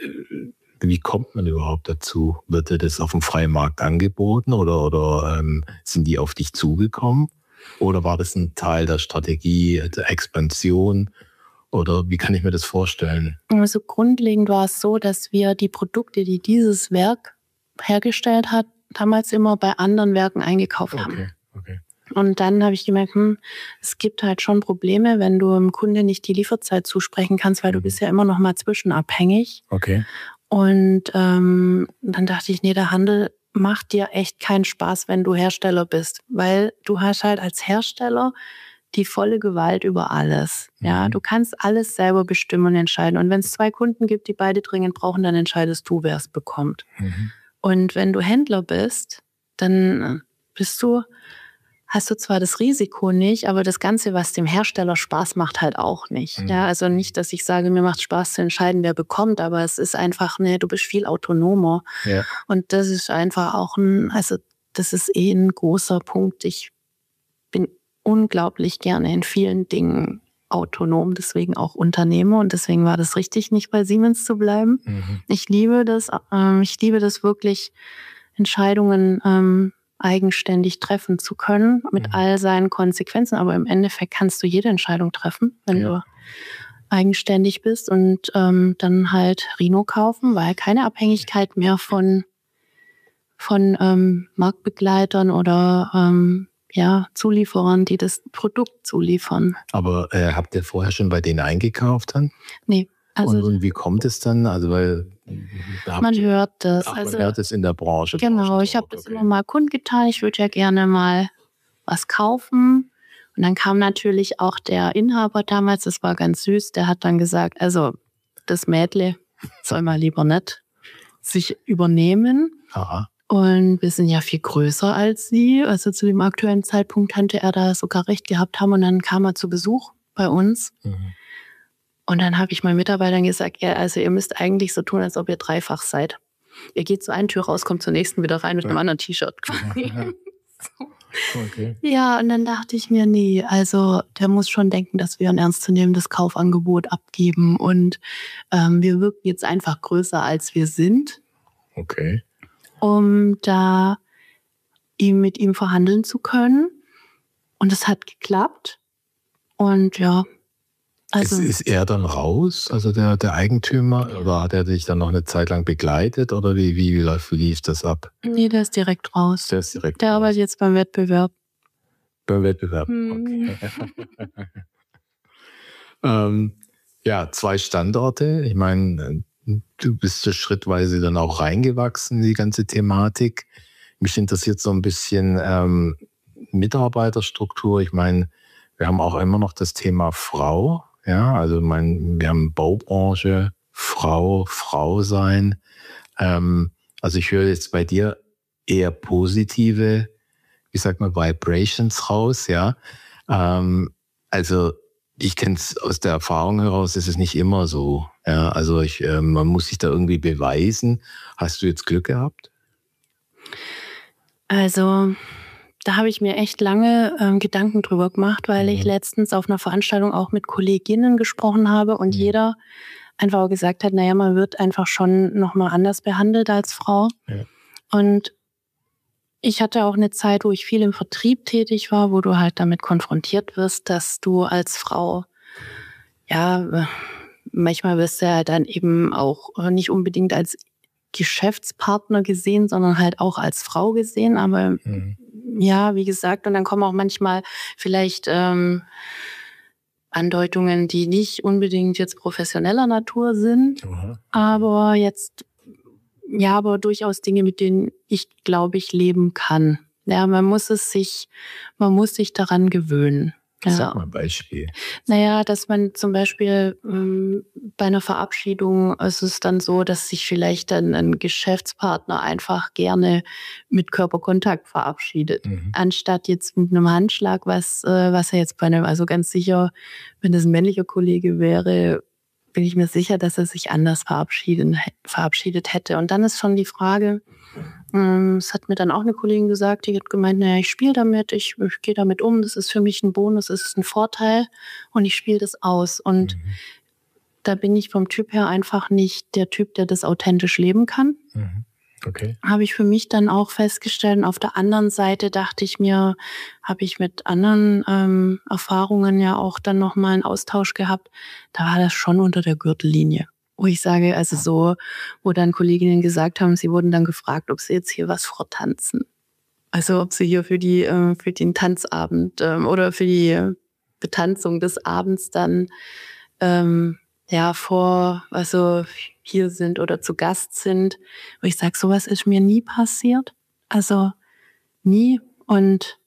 Wie kommt man überhaupt dazu? Wird dir das auf dem freien Markt angeboten oder, oder ähm, sind die auf dich zugekommen? Oder war das ein Teil der Strategie, der Expansion? Oder wie kann ich mir das vorstellen? Also grundlegend war es so, dass wir die Produkte, die dieses Werk hergestellt hat, damals immer bei anderen Werken eingekauft okay, haben. Okay. Und dann habe ich gemerkt, hm, es gibt halt schon Probleme, wenn du dem Kunde nicht die Lieferzeit zusprechen kannst, weil mhm. du bist ja immer noch mal zwischenabhängig. Okay. Und ähm, dann dachte ich, nee, der Handel macht dir echt keinen Spaß, wenn du Hersteller bist, weil du hast halt als Hersteller die volle Gewalt über alles. Mhm. Ja, du kannst alles selber bestimmen und entscheiden. Und wenn es zwei Kunden gibt, die beide dringend brauchen, dann entscheidest du, wer es bekommt. Mhm. Und wenn du Händler bist, dann bist du, hast du zwar das Risiko nicht, aber das Ganze, was dem Hersteller Spaß macht, halt auch nicht. Mhm. Ja, also nicht, dass ich sage, mir macht Spaß zu entscheiden, wer bekommt, aber es ist einfach, ne, du bist viel autonomer. Ja. Und das ist einfach auch ein, also das ist eh ein großer Punkt. Ich bin unglaublich gerne in vielen Dingen autonom, deswegen auch Unternehmer und deswegen war das richtig, nicht bei Siemens zu bleiben. Mhm. Ich liebe das, ähm, ich liebe das wirklich, Entscheidungen ähm, eigenständig treffen zu können, mit mhm. all seinen Konsequenzen, aber im Endeffekt kannst du jede Entscheidung treffen, wenn ja. du eigenständig bist und ähm, dann halt Rhino kaufen, weil keine Abhängigkeit mehr von von ähm, Marktbegleitern oder ähm, ja, Zulieferern, die das Produkt zuliefern. Aber äh, habt ihr vorher schon bei denen eingekauft dann? Nee. Also und, und wie kommt es dann? Also weil man hört das. Ach, also, man hört es in der Branche. Genau, Branche ich habe das okay. immer mal kundgetan. Ich würde ja gerne mal was kaufen. Und dann kam natürlich auch der Inhaber damals, das war ganz süß, der hat dann gesagt, also das Mädle soll mal lieber nicht sich übernehmen. Aha. Und wir sind ja viel größer als sie. Also zu dem aktuellen Zeitpunkt könnte er da sogar recht gehabt haben. Und dann kam er zu Besuch bei uns. Mhm. Und dann habe ich meinen Mitarbeitern gesagt, ja, also ihr müsst eigentlich so tun, als ob ihr dreifach seid. Ihr geht zur einen Tür raus, kommt zur nächsten wieder rein mit ja. einem anderen T-Shirt. Ja. Okay. Ja, und dann dachte ich mir, nee, also der muss schon denken, dass wir ein ernstzunehmendes Kaufangebot abgeben. Und ähm, wir wirken jetzt einfach größer, als wir sind. Okay. Um da ihm, mit ihm verhandeln zu können. Und es hat geklappt. Und ja. Also, ist, ist er dann raus, also der, der Eigentümer? Ja. Oder hat er dich dann noch eine Zeit lang begleitet? Oder wie, wie, wie, wie lief das ab? Nee, der ist direkt raus. Der ist direkt Der raus. arbeitet jetzt beim Wettbewerb. Beim Wettbewerb, hm. okay. ähm, ja, zwei Standorte. Ich meine, du bist so schrittweise dann auch reingewachsen in die ganze Thematik. Mich interessiert so ein bisschen ähm, Mitarbeiterstruktur. Ich meine, wir haben auch immer noch das Thema Frau. Ja, also mein, wir haben Baubranche, Frau, Frau sein. Ähm, also ich höre jetzt bei dir eher positive, wie sagt man, Vibrations raus. Ja, ähm, also ich kenne es aus der Erfahrung heraus, ist es nicht immer so. Ja, also ich, äh, man muss sich da irgendwie beweisen. Hast du jetzt Glück gehabt? Also da habe ich mir echt lange ähm, Gedanken drüber gemacht, weil mhm. ich letztens auf einer Veranstaltung auch mit Kolleginnen gesprochen habe und mhm. jeder einfach auch gesagt hat, naja, man wird einfach schon nochmal anders behandelt als Frau. Ja. Und ich hatte auch eine Zeit, wo ich viel im Vertrieb tätig war, wo du halt damit konfrontiert wirst, dass du als Frau, ja, manchmal wirst du ja dann eben auch nicht unbedingt als Geschäftspartner gesehen, sondern halt auch als Frau gesehen. Aber mhm. ja, wie gesagt, und dann kommen auch manchmal vielleicht ähm, Andeutungen, die nicht unbedingt jetzt professioneller Natur sind, mhm. aber jetzt ja, aber durchaus Dinge, mit denen ich, glaube ich, leben kann. Ja, man muss es sich, man muss sich daran gewöhnen. Ja. Sag mal ein Beispiel. Naja, dass man zum Beispiel ähm, bei einer Verabschiedung ist es dann so, dass sich vielleicht dann ein Geschäftspartner einfach gerne mit Körperkontakt verabschiedet, mhm. anstatt jetzt mit einem Handschlag, was äh, was er jetzt bei einem, also ganz sicher, wenn das ein männlicher Kollege wäre, bin ich mir sicher, dass er sich anders verabschieden, verabschiedet hätte. Und dann ist schon die Frage, ähm, es hat mir dann auch eine Kollegin gesagt, die hat gemeint, naja, ich spiele damit, ich, ich gehe damit um, das ist für mich ein Bonus, es ist ein Vorteil und ich spiele das aus. Und mhm. da bin ich vom Typ her einfach nicht der Typ, der das authentisch leben kann. Mhm. Okay. Habe ich für mich dann auch festgestellt. Und auf der anderen Seite dachte ich mir, habe ich mit anderen ähm, Erfahrungen ja auch dann nochmal einen Austausch gehabt. Da war das schon unter der Gürtellinie. Wo ich sage, also so, wo dann Kolleginnen gesagt haben, sie wurden dann gefragt, ob sie jetzt hier was vortanzen. Also ob sie hier für die äh, für den Tanzabend ähm, oder für die Betanzung des Abends dann ähm, ja vor, also hier sind oder zu Gast sind, wo ich sage, sowas ist mir nie passiert. Also nie. Und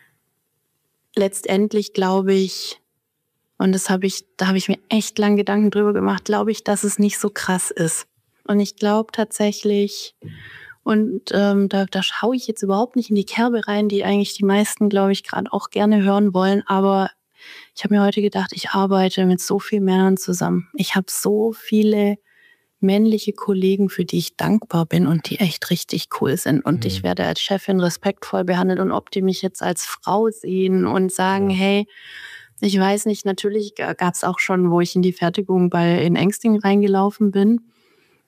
letztendlich glaube ich, und das habe ich, da habe ich mir echt lang Gedanken drüber gemacht, glaube ich, dass es nicht so krass ist. Und ich glaube tatsächlich, und ähm, da, da schaue ich jetzt überhaupt nicht in die Kerbe rein, die eigentlich die meisten, glaube ich, gerade auch gerne hören wollen, aber ich habe mir heute gedacht, ich arbeite mit so vielen Männern zusammen. Ich habe so viele männliche Kollegen, für die ich dankbar bin und die echt richtig cool sind. Und mhm. ich werde als Chefin respektvoll behandelt. Und ob die mich jetzt als Frau sehen und sagen, ja. hey, ich weiß nicht, natürlich gab es auch schon, wo ich in die Fertigung bei in Engsting reingelaufen bin.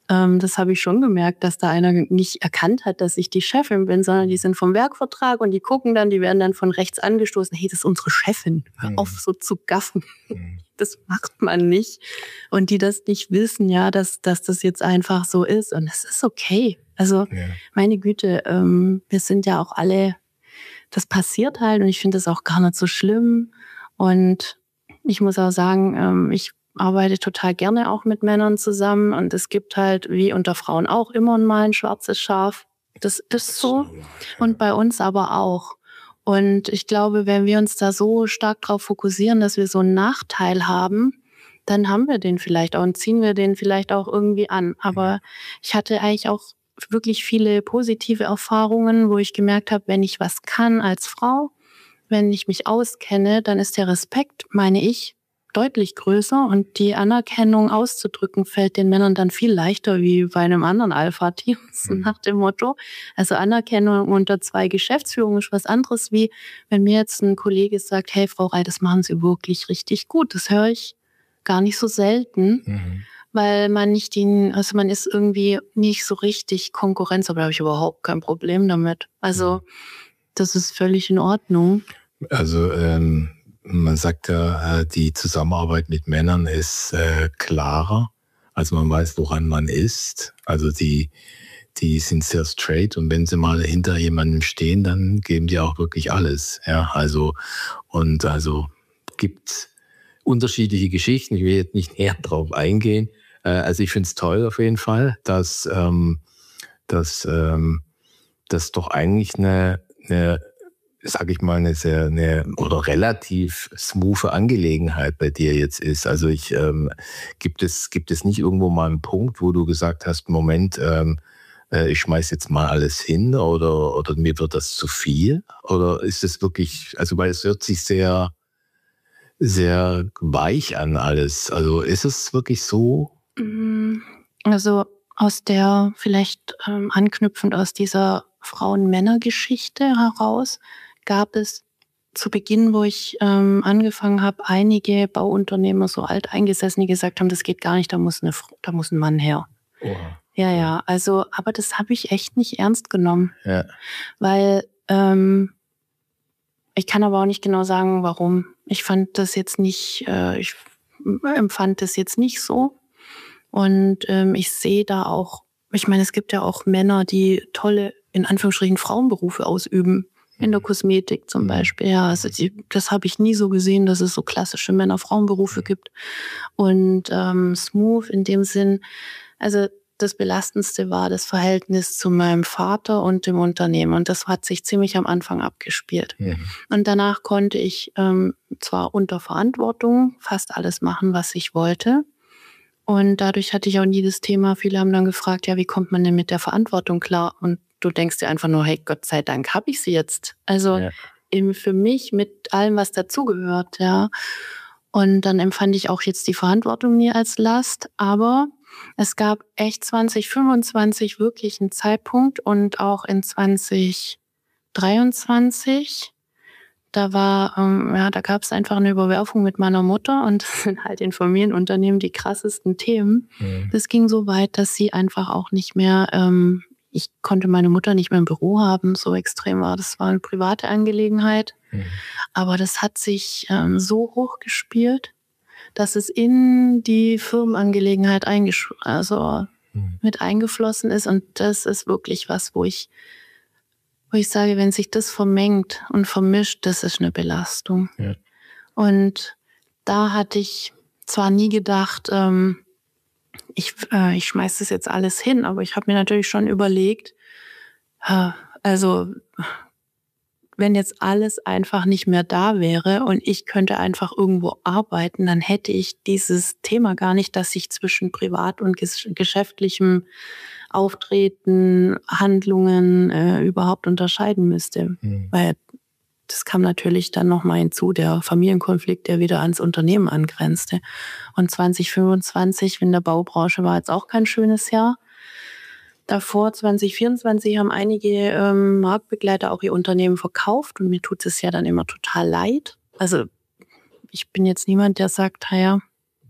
ähm, das habe ich schon gemerkt, dass da einer nicht erkannt hat, dass ich die Chefin bin, sondern die sind vom Werkvertrag und die gucken dann, die werden dann von rechts angestoßen. Hey, das ist unsere Chefin. Hör Mhm. auf, so zu gaffen. Mhm. Das macht man nicht. Und die das nicht wissen, ja, dass, dass das jetzt einfach so ist. Und es ist okay. Also, Ja. meine Güte, ähm, wir sind ja auch alle, das passiert halt und ich finde das auch gar nicht so schlimm. Und ich muss auch sagen, ähm, ich arbeite total gerne auch mit Männern zusammen und es gibt halt, wie unter Frauen auch, immer mal ein schwarzes Schaf. Das ist so. Und bei uns aber auch. Und ich glaube, wenn wir uns da so stark drauf fokussieren, dass wir so einen Nachteil haben, dann haben wir den vielleicht auch und ziehen wir den vielleicht auch irgendwie an. Aber ich hatte eigentlich auch wirklich viele positive Erfahrungen, wo ich gemerkt habe, wenn ich was kann als Frau, wenn ich mich auskenne, dann ist der Respekt, meine ich, deutlich größer und die Anerkennung auszudrücken fällt den Männern dann viel leichter wie bei einem anderen Alpha-Team, mhm. nach dem Motto. Also Anerkennung unter zwei Geschäftsführungen ist was anderes, wie wenn mir jetzt ein Kollege sagt, hey Frau Rey, das machen Sie wirklich richtig gut. Das höre ich gar nicht so selten, mhm. weil man nicht den, also man ist irgendwie nicht so richtig Konkurrenz, aber da habe ich überhaupt kein Problem damit. Also mhm. das ist völlig in Ordnung. Also ähm man sagt ja, die Zusammenarbeit mit Männern ist äh, klarer. Also man weiß, woran man ist. Also die, die sind sehr straight und wenn sie mal hinter jemandem stehen, dann geben die auch wirklich alles. Ja, also und also gibt unterschiedliche Geschichten. Ich will jetzt nicht näher drauf eingehen. Äh, also ich finde es toll auf jeden Fall, dass ähm, dass ähm, das doch eigentlich eine, eine sag ich mal, eine sehr, eine oder relativ smoothe Angelegenheit bei dir jetzt ist. Also ich, ähm, gibt es, gibt es nicht irgendwo mal einen Punkt, wo du gesagt hast, Moment, ähm, äh, ich schmeiß jetzt mal alles hin oder, oder mir wird das zu viel? Oder ist es wirklich, also weil es hört sich sehr, sehr weich an alles. Also ist es wirklich so? Also aus der, vielleicht ähm, anknüpfend aus dieser Frauen-Männer-Geschichte heraus, gab es zu Beginn, wo ich ähm, angefangen habe, einige Bauunternehmer, so Alteingesessene, die gesagt haben, das geht gar nicht, da muss, eine, da muss ein Mann her. Oha. Ja, ja, also, aber das habe ich echt nicht ernst genommen. Ja. Weil, ähm, ich kann aber auch nicht genau sagen, warum. Ich fand das jetzt nicht, äh, ich empfand das jetzt nicht so. Und ähm, ich sehe da auch, ich meine, es gibt ja auch Männer, die tolle, in Anführungsstrichen, Frauenberufe ausüben. In der Kosmetik zum Beispiel. Ja, also die, das habe ich nie so gesehen, dass es so klassische Männer-Frauen-Berufe gibt. Und ähm, smooth in dem Sinn, also das Belastendste war das Verhältnis zu meinem Vater und dem Unternehmen. Und das hat sich ziemlich am Anfang abgespielt. Mhm. Und danach konnte ich ähm, zwar unter Verantwortung fast alles machen, was ich wollte. Und dadurch hatte ich auch nie das Thema, viele haben dann gefragt, ja, wie kommt man denn mit der Verantwortung klar? Und du denkst dir einfach nur, hey, Gott sei Dank habe ich sie jetzt. Also ja. eben für mich mit allem, was dazugehört, ja. Und dann empfand ich auch jetzt die Verantwortung nie als Last. Aber es gab echt zwanzig fünfundzwanzig wirklich einen Zeitpunkt und auch in zwanzig dreiundzwanzig, da war, ähm, ja, da gab es einfach eine Überwerfung mit meiner Mutter und das sind halt in Familienunternehmen die krassesten Themen. Mhm. Das ging so weit, dass sie einfach auch nicht mehr, ähm, ich konnte meine Mutter nicht mehr im Büro haben, so extrem war. Das war eine private Angelegenheit. Mhm. Aber das hat sich ähm, so hochgespielt, dass es in die Firmenangelegenheit eingesch- also mhm. mit eingeflossen ist. Und das ist wirklich was, wo ich, wo ich sage, wenn sich das vermengt und vermischt, das ist eine Belastung. Ja. Und da hatte ich zwar nie gedacht, ähm, ich, äh, ich schmeiß das jetzt alles hin, aber ich habe mir natürlich schon überlegt, äh, also wenn jetzt alles einfach nicht mehr da wäre und ich könnte einfach irgendwo arbeiten, dann hätte ich dieses Thema gar nicht, dass ich zwischen privat und ges- geschäftlichem Auftreten, Handlungen äh, überhaupt unterscheiden müsste. Mhm. Weil das kam natürlich dann nochmal hinzu, der Familienkonflikt, der wieder ans Unternehmen angrenzte. Und zwanzig fünfundzwanzig in der Baubranche war jetzt auch kein schönes Jahr. Davor, zwanzig vierundzwanzig, haben einige ähm, Marktbegleiter auch ihr Unternehmen verkauft und mir tut es ja dann immer total leid. Also ich bin jetzt niemand, der sagt, naja,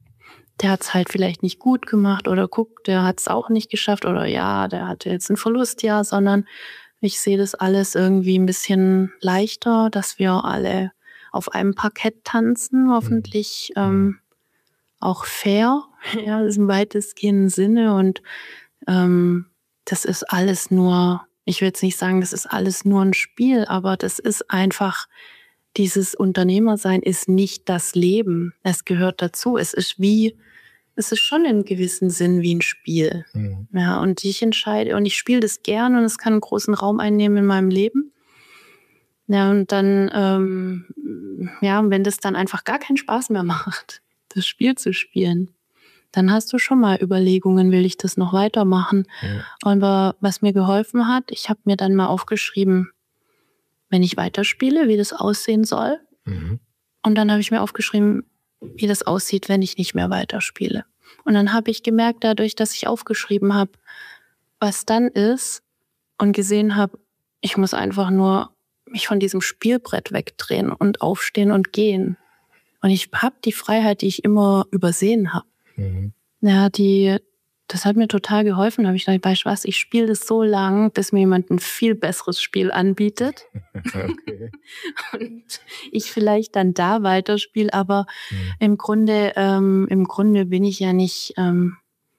der hat es halt vielleicht nicht gut gemacht oder guck, der hat es auch nicht geschafft oder ja, der hatte jetzt einen Verlustjahr, sondern ich sehe das alles irgendwie ein bisschen leichter, dass wir alle auf einem Parkett tanzen, hoffentlich mhm. ähm, auch fair, ja, im weitestgehenden Sinne und ähm, das ist alles nur, ich will jetzt nicht sagen, das ist alles nur ein Spiel, aber das ist einfach, dieses Unternehmersein ist nicht das Leben, es gehört dazu, es ist wie, es ist schon in gewissem Sinn wie ein Spiel. Mhm. Ja, und ich entscheide, und ich spiele das gern und es kann einen großen Raum einnehmen in meinem Leben. Ja, und dann, ähm, ja, wenn das dann einfach gar keinen Spaß mehr macht, das Spiel zu spielen, dann hast du schon mal Überlegungen, will ich das noch weitermachen? Ja. Aber was mir geholfen hat, ich habe mir dann mal aufgeschrieben, wenn ich weiterspiele, wie das aussehen soll. Mhm. Und dann habe ich mir aufgeschrieben, wie das aussieht, wenn ich nicht mehr weiterspiele. Und dann habe ich gemerkt, dadurch, dass ich aufgeschrieben habe, was dann ist und gesehen habe, ich muss einfach nur mich von diesem Spielbrett wegdrehen und aufstehen und gehen. Und ich habe die Freiheit, die ich immer übersehen habe. Mhm. Ja, die, das hat mir total geholfen. Da habe ich gedacht, weißt du was, ich spiele das so lang, bis mir jemand ein viel besseres Spiel anbietet. Okay. Und ich vielleicht dann da weiterspiele, aber mhm. im Grunde, ähm, im Grunde bin ich ja nicht, ähm,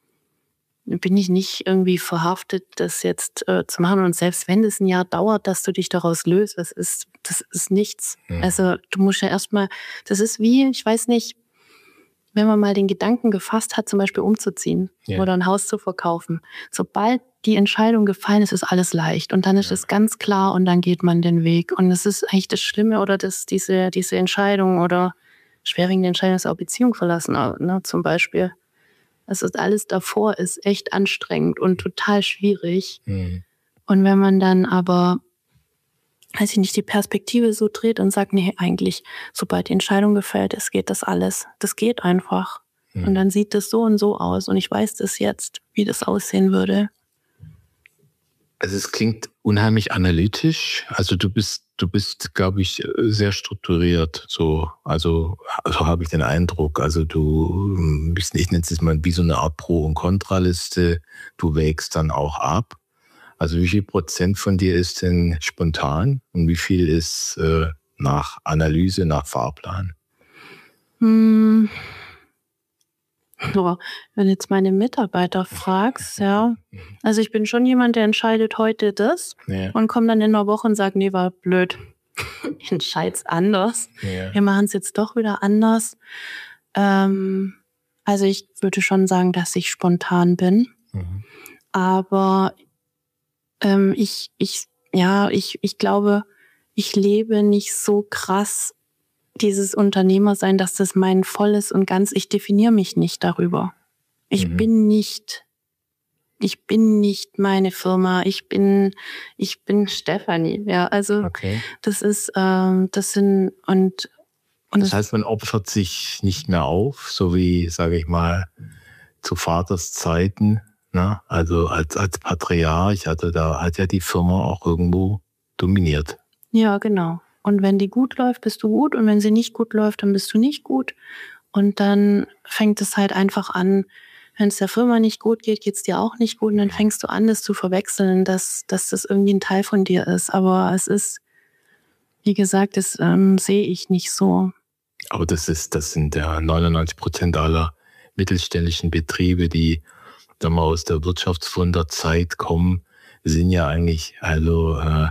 bin ich nicht irgendwie verhaftet, das jetzt äh, zu machen. Und selbst wenn es ein Jahr dauert, dass du dich daraus löst, das ist, das ist nichts. Mhm. Also du musst ja erstmal, das ist wie, ich weiß nicht, wenn man mal den Gedanken gefasst hat, zum Beispiel umzuziehen yeah. oder ein Haus zu verkaufen. Sobald die Entscheidung gefallen ist, ist alles leicht. Und dann ist ja. es ganz klar und dann geht man den Weg. Und es ist eigentlich das Schlimme oder das, diese, diese Entscheidung oder schwerwiegende Entscheidung ist auch Beziehung verlassen, ne, zum Beispiel. Das ist alles davor ist echt anstrengend und total schwierig. Mhm. Und wenn man dann aber, weiß ich nicht, die Perspektive so dreht und sagt, nee, eigentlich, sobald die Entscheidung gefällt ist, geht das alles. Das geht einfach. Mhm. Und dann sieht das so und so aus. Und ich weiß das jetzt, wie das aussehen würde. Also es klingt unheimlich analytisch. Also du bist, du bist, glaube ich, sehr strukturiert. So, also so habe ich den Eindruck. Also du bist, ich nenne es jetzt mal wie so eine Art Pro- und Kontraliste. Du wägst dann auch ab. Also wie viel Prozent von dir ist denn spontan und wie viel ist äh, nach Analyse, nach Fahrplan? Hm. So, wenn jetzt meine Mitarbeiter fragst, ja, also ich bin schon jemand, der entscheidet heute das ja. und kommt dann in einer Woche und sagt, nee, war blöd. Ich entscheid's anders. Ja. Wir machen es jetzt doch wieder anders. Ähm, also ich würde schon sagen, dass ich spontan bin. Mhm. Aber ähm, ich, ich, ja, ich, ich glaube, ich lebe nicht so krass dieses Unternehmersein, dass das mein volles und ganz, ich definiere mich nicht darüber. Ich mhm. bin nicht, ich bin nicht meine Firma, ich bin, ich bin Stefanie, ja, also okay. das ist, ähm, das sind, und, und das heißt, man opfert sich nicht mehr auf, so wie, sage ich mal, zu Vaters Zeiten, ne? Also als, als Patriarch hatte da, hat ja die Firma auch irgendwo dominiert. Ja, genau. Und wenn die gut läuft, bist du gut. Und wenn sie nicht gut läuft, dann bist du nicht gut. Und dann fängt es halt einfach an, wenn es der Firma nicht gut geht, geht es dir auch nicht gut. Und dann fängst du an, das zu verwechseln, dass, dass das irgendwie ein Teil von dir ist. Aber es ist, wie gesagt, das ähm, sehe ich nicht so. Aber das ist, das sind ja neunundneunzig Prozent aller mittelständischen Betriebe, die dann mal aus der Wirtschaftswunderzeit kommen, sind ja eigentlich, also, äh,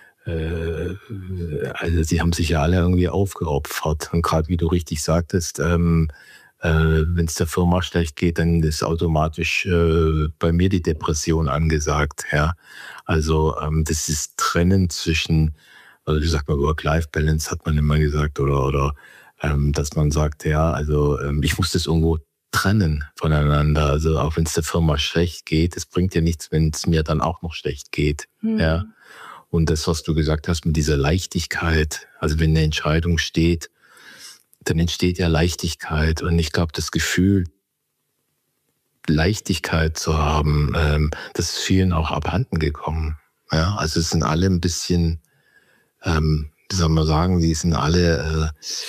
also sie haben sich ja alle irgendwie aufgeopfert. Und gerade wie du richtig sagtest, ähm, äh, wenn es der Firma schlecht geht, dann ist automatisch äh, bei mir die Depression angesagt. Ja? Also ähm, das ist Trennen zwischen, also wie sagt man, Work-Life-Balance hat man immer gesagt, oder, oder ähm, dass man sagt, ja, also ähm, ich muss das irgendwo trennen voneinander. Also auch wenn es der Firma schlecht geht, es bringt ja nichts, wenn es mir dann auch noch schlecht geht. Mhm. Ja. Und das, was du gesagt hast mit dieser Leichtigkeit, also wenn eine Entscheidung steht, dann entsteht ja Leichtigkeit. Und ich glaube, das Gefühl, Leichtigkeit zu haben, ähm, das ist vielen auch abhanden gekommen. Ja, also es sind alle ein bisschen, ähm, wie soll man sagen, die sind alle,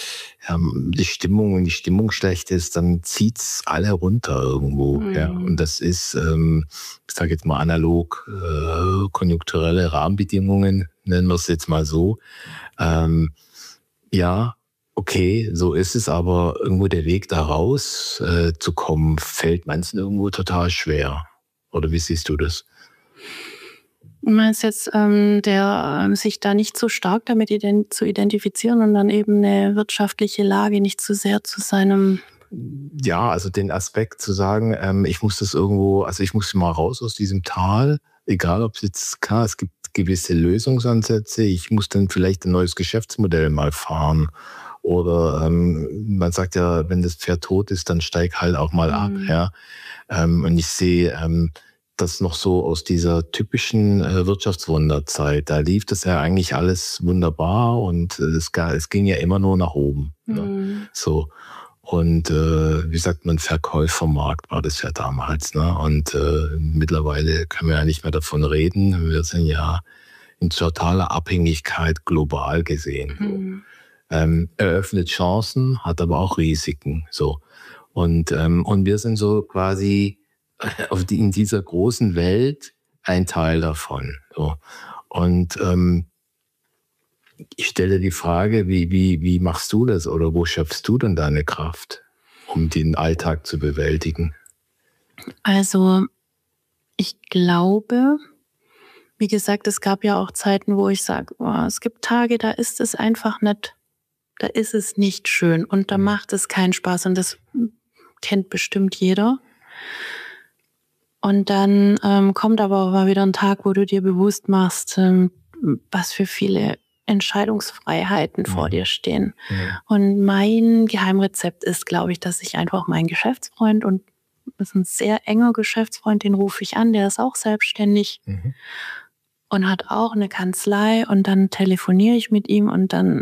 ähm, die Stimmung, wenn die Stimmung schlecht ist, dann zieht's alle runter irgendwo. Mhm. Ja. Und das ist, ähm, ich sage jetzt mal analog, äh, konjunkturelle Rahmenbedingungen, nennen wir es jetzt mal so. Ähm, ja, okay, so ist es, aber irgendwo der Weg da raus äh, zu kommen, fällt manchen irgendwo total schwer. Oder wie siehst du das? Du meinst jetzt, ähm, der ähm, sich da nicht so stark damit ident- zu identifizieren und dann eben eine wirtschaftliche Lage nicht zu sehr zu seinem... Ja, also den Aspekt zu sagen, ähm, ich muss das irgendwo, also ich muss mal raus aus diesem Tal, egal ob es jetzt, klar, es gibt gewisse Lösungsansätze, ich muss dann vielleicht ein neues Geschäftsmodell mal fahren. Oder ähm, man sagt ja, wenn das Pferd tot ist, dann steig halt auch mal ab. Mhm. Ja? Ähm, und ich sehe ähm, das noch so aus dieser typischen äh, Wirtschaftswunderzeit. Da lief das ja eigentlich alles wunderbar und äh, es, es ging ja immer nur nach oben. Mhm. Ne? So. Und äh, wie sagt man, Verkäufermarkt war das ja damals. Ne? Und äh, mittlerweile können wir ja nicht mehr davon reden. Wir sind ja in totaler Abhängigkeit global gesehen. Mhm. Ähm, eröffnet Chancen, hat aber auch Risiken. So. Und, ähm, und wir sind so quasi auf die, in dieser großen Welt ein Teil davon. So. Und ähm, ich stelle die Frage, wie, wie, wie machst du das oder wo schöpfst du denn deine Kraft, um den Alltag zu bewältigen? Also ich glaube, wie gesagt, es gab ja auch Zeiten, wo ich sage, oh, es gibt Tage, da ist es einfach nicht, da ist es nicht schön und da macht es keinen Spaß und das kennt bestimmt jeder. Und dann ähm, kommt aber auch mal wieder ein Tag, wo du dir bewusst machst, ähm, was für viele Entscheidungsfreiheiten mhm. vor dir stehen. Mhm. Und mein Geheimrezept ist, glaube ich, dass ich einfach meinen Geschäftsfreund, und das ist ein sehr enger Geschäftsfreund, den rufe ich an, der ist auch selbstständig mhm. und hat auch eine Kanzlei, und dann telefoniere ich mit ihm und dann,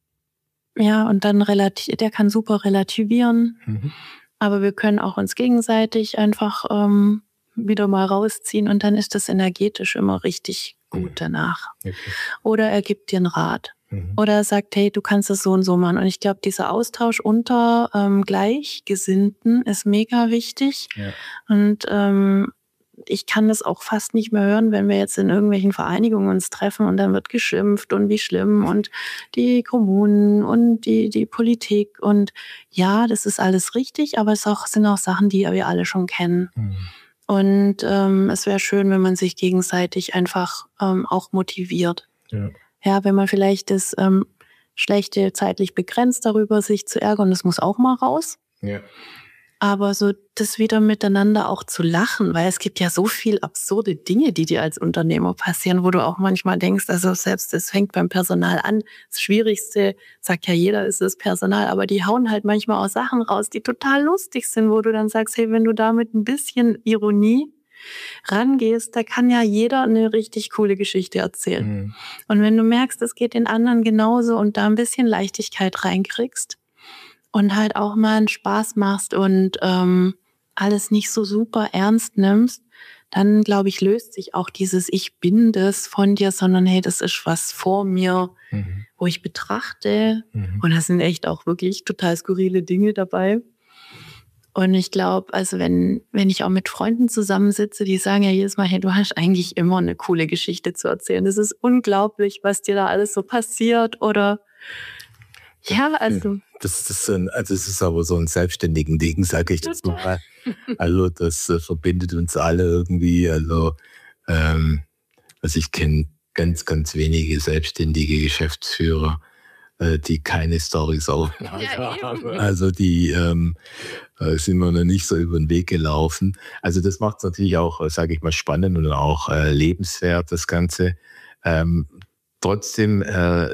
ja, und dann relativ, der kann super relativieren, mhm. aber wir können auch uns gegenseitig einfach ähm, wieder mal rausziehen und dann ist das energetisch immer richtig gut danach. Okay. Oder er gibt dir einen Rat. Mhm. Oder er sagt, hey, du kannst das so und so machen. Und ich glaube, dieser Austausch unter ähm, Gleichgesinnten ist mega wichtig. Ja. Und ähm, ich kann das auch fast nicht mehr hören, wenn wir jetzt in irgendwelchen Vereinigungen uns treffen und dann wird geschimpft und wie schlimm und die Kommunen und die, die Politik. Und ja, das ist alles richtig, aber es auch, sind auch Sachen, die wir alle schon kennen. Mhm. Und ähm, es wäre schön, wenn man sich gegenseitig einfach ähm, auch motiviert. Ja. ja, wenn man vielleicht das ähm, Schlechte zeitlich begrenzt, darüber sich zu ärgern, das muss auch mal raus. Ja. Aber so das wieder miteinander auch zu lachen, weil es gibt ja so viel absurde Dinge, die dir als Unternehmer passieren, wo du auch manchmal denkst, also selbst das fängt beim Personal an. Das Schwierigste, sagt ja jeder, ist das Personal, aber die hauen halt manchmal auch Sachen raus, die total lustig sind, wo du dann sagst, hey, wenn du da mit ein bisschen Ironie rangehst, da kann ja jeder eine richtig coole Geschichte erzählen. Mhm. Und wenn du merkst, es geht den anderen genauso und da ein bisschen Leichtigkeit reinkriegst, und halt auch mal einen Spaß machst und ähm, alles nicht so super ernst nimmst, dann, glaube ich, löst sich auch dieses Ich bin das von dir, sondern hey, das ist was vor mir, mhm. wo ich betrachte. Mhm. Und da sind echt auch wirklich total skurrile Dinge dabei. Und ich glaube, also wenn, wenn ich auch mit Freunden zusammensitze, die sagen ja jedes Mal, hey, du hast eigentlich immer eine coole Geschichte zu erzählen. Das ist unglaublich, was dir da alles so passiert oder ja, also... Das, das, also es ist aber so ein selbstständigen Ding, sage ich jetzt mal. Also das äh, verbindet uns alle irgendwie. Also, ähm, also ich kenne ganz, ganz wenige selbstständige Geschäftsführer, äh, die keine Storys aufnehmen. Ja, haben. Also die ähm, sind mir noch nicht so über den Weg gelaufen. Also das macht es natürlich auch, sage ich mal, spannend und auch äh, lebenswert, das Ganze. Ähm, trotzdem, äh,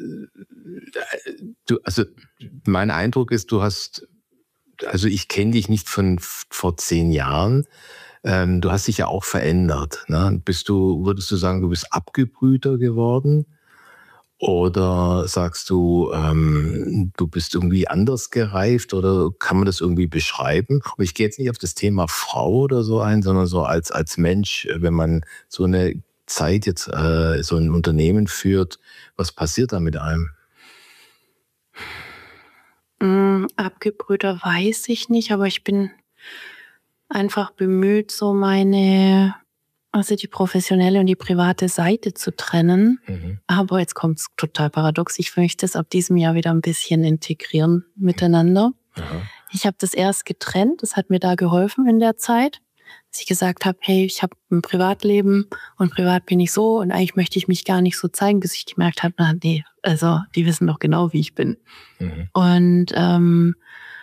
du, also mein Eindruck ist, du hast, also ich kenne dich nicht von vor zehn Jahren, ähm, du hast dich ja auch verändert. Ne? Bist du, würdest du sagen, du bist abgebrühter geworden? Oder sagst du, ähm, du bist irgendwie anders gereift oder kann man das irgendwie beschreiben? Aber ich gehe jetzt nicht auf das Thema Frau oder so ein, sondern so als, als Mensch, wenn man so eine Zeit jetzt äh, so ein Unternehmen führt, was passiert da mit einem? Mh, abgebrühter weiß ich nicht, aber ich bin einfach bemüht, so meine, also die professionelle und die private Seite zu trennen. Mhm. Aber jetzt kommt es total paradox. Ich möchte es ab diesem Jahr wieder ein bisschen integrieren miteinander. Aha. Ich habe das erst getrennt. Das hat mir da geholfen in der Zeit, dass ich gesagt habe, hey, ich habe ein Privatleben und privat bin ich so und eigentlich möchte ich mich gar nicht so zeigen, bis ich gemerkt habe, na nee, also die wissen doch genau, wie ich bin. Mhm. Und ähm,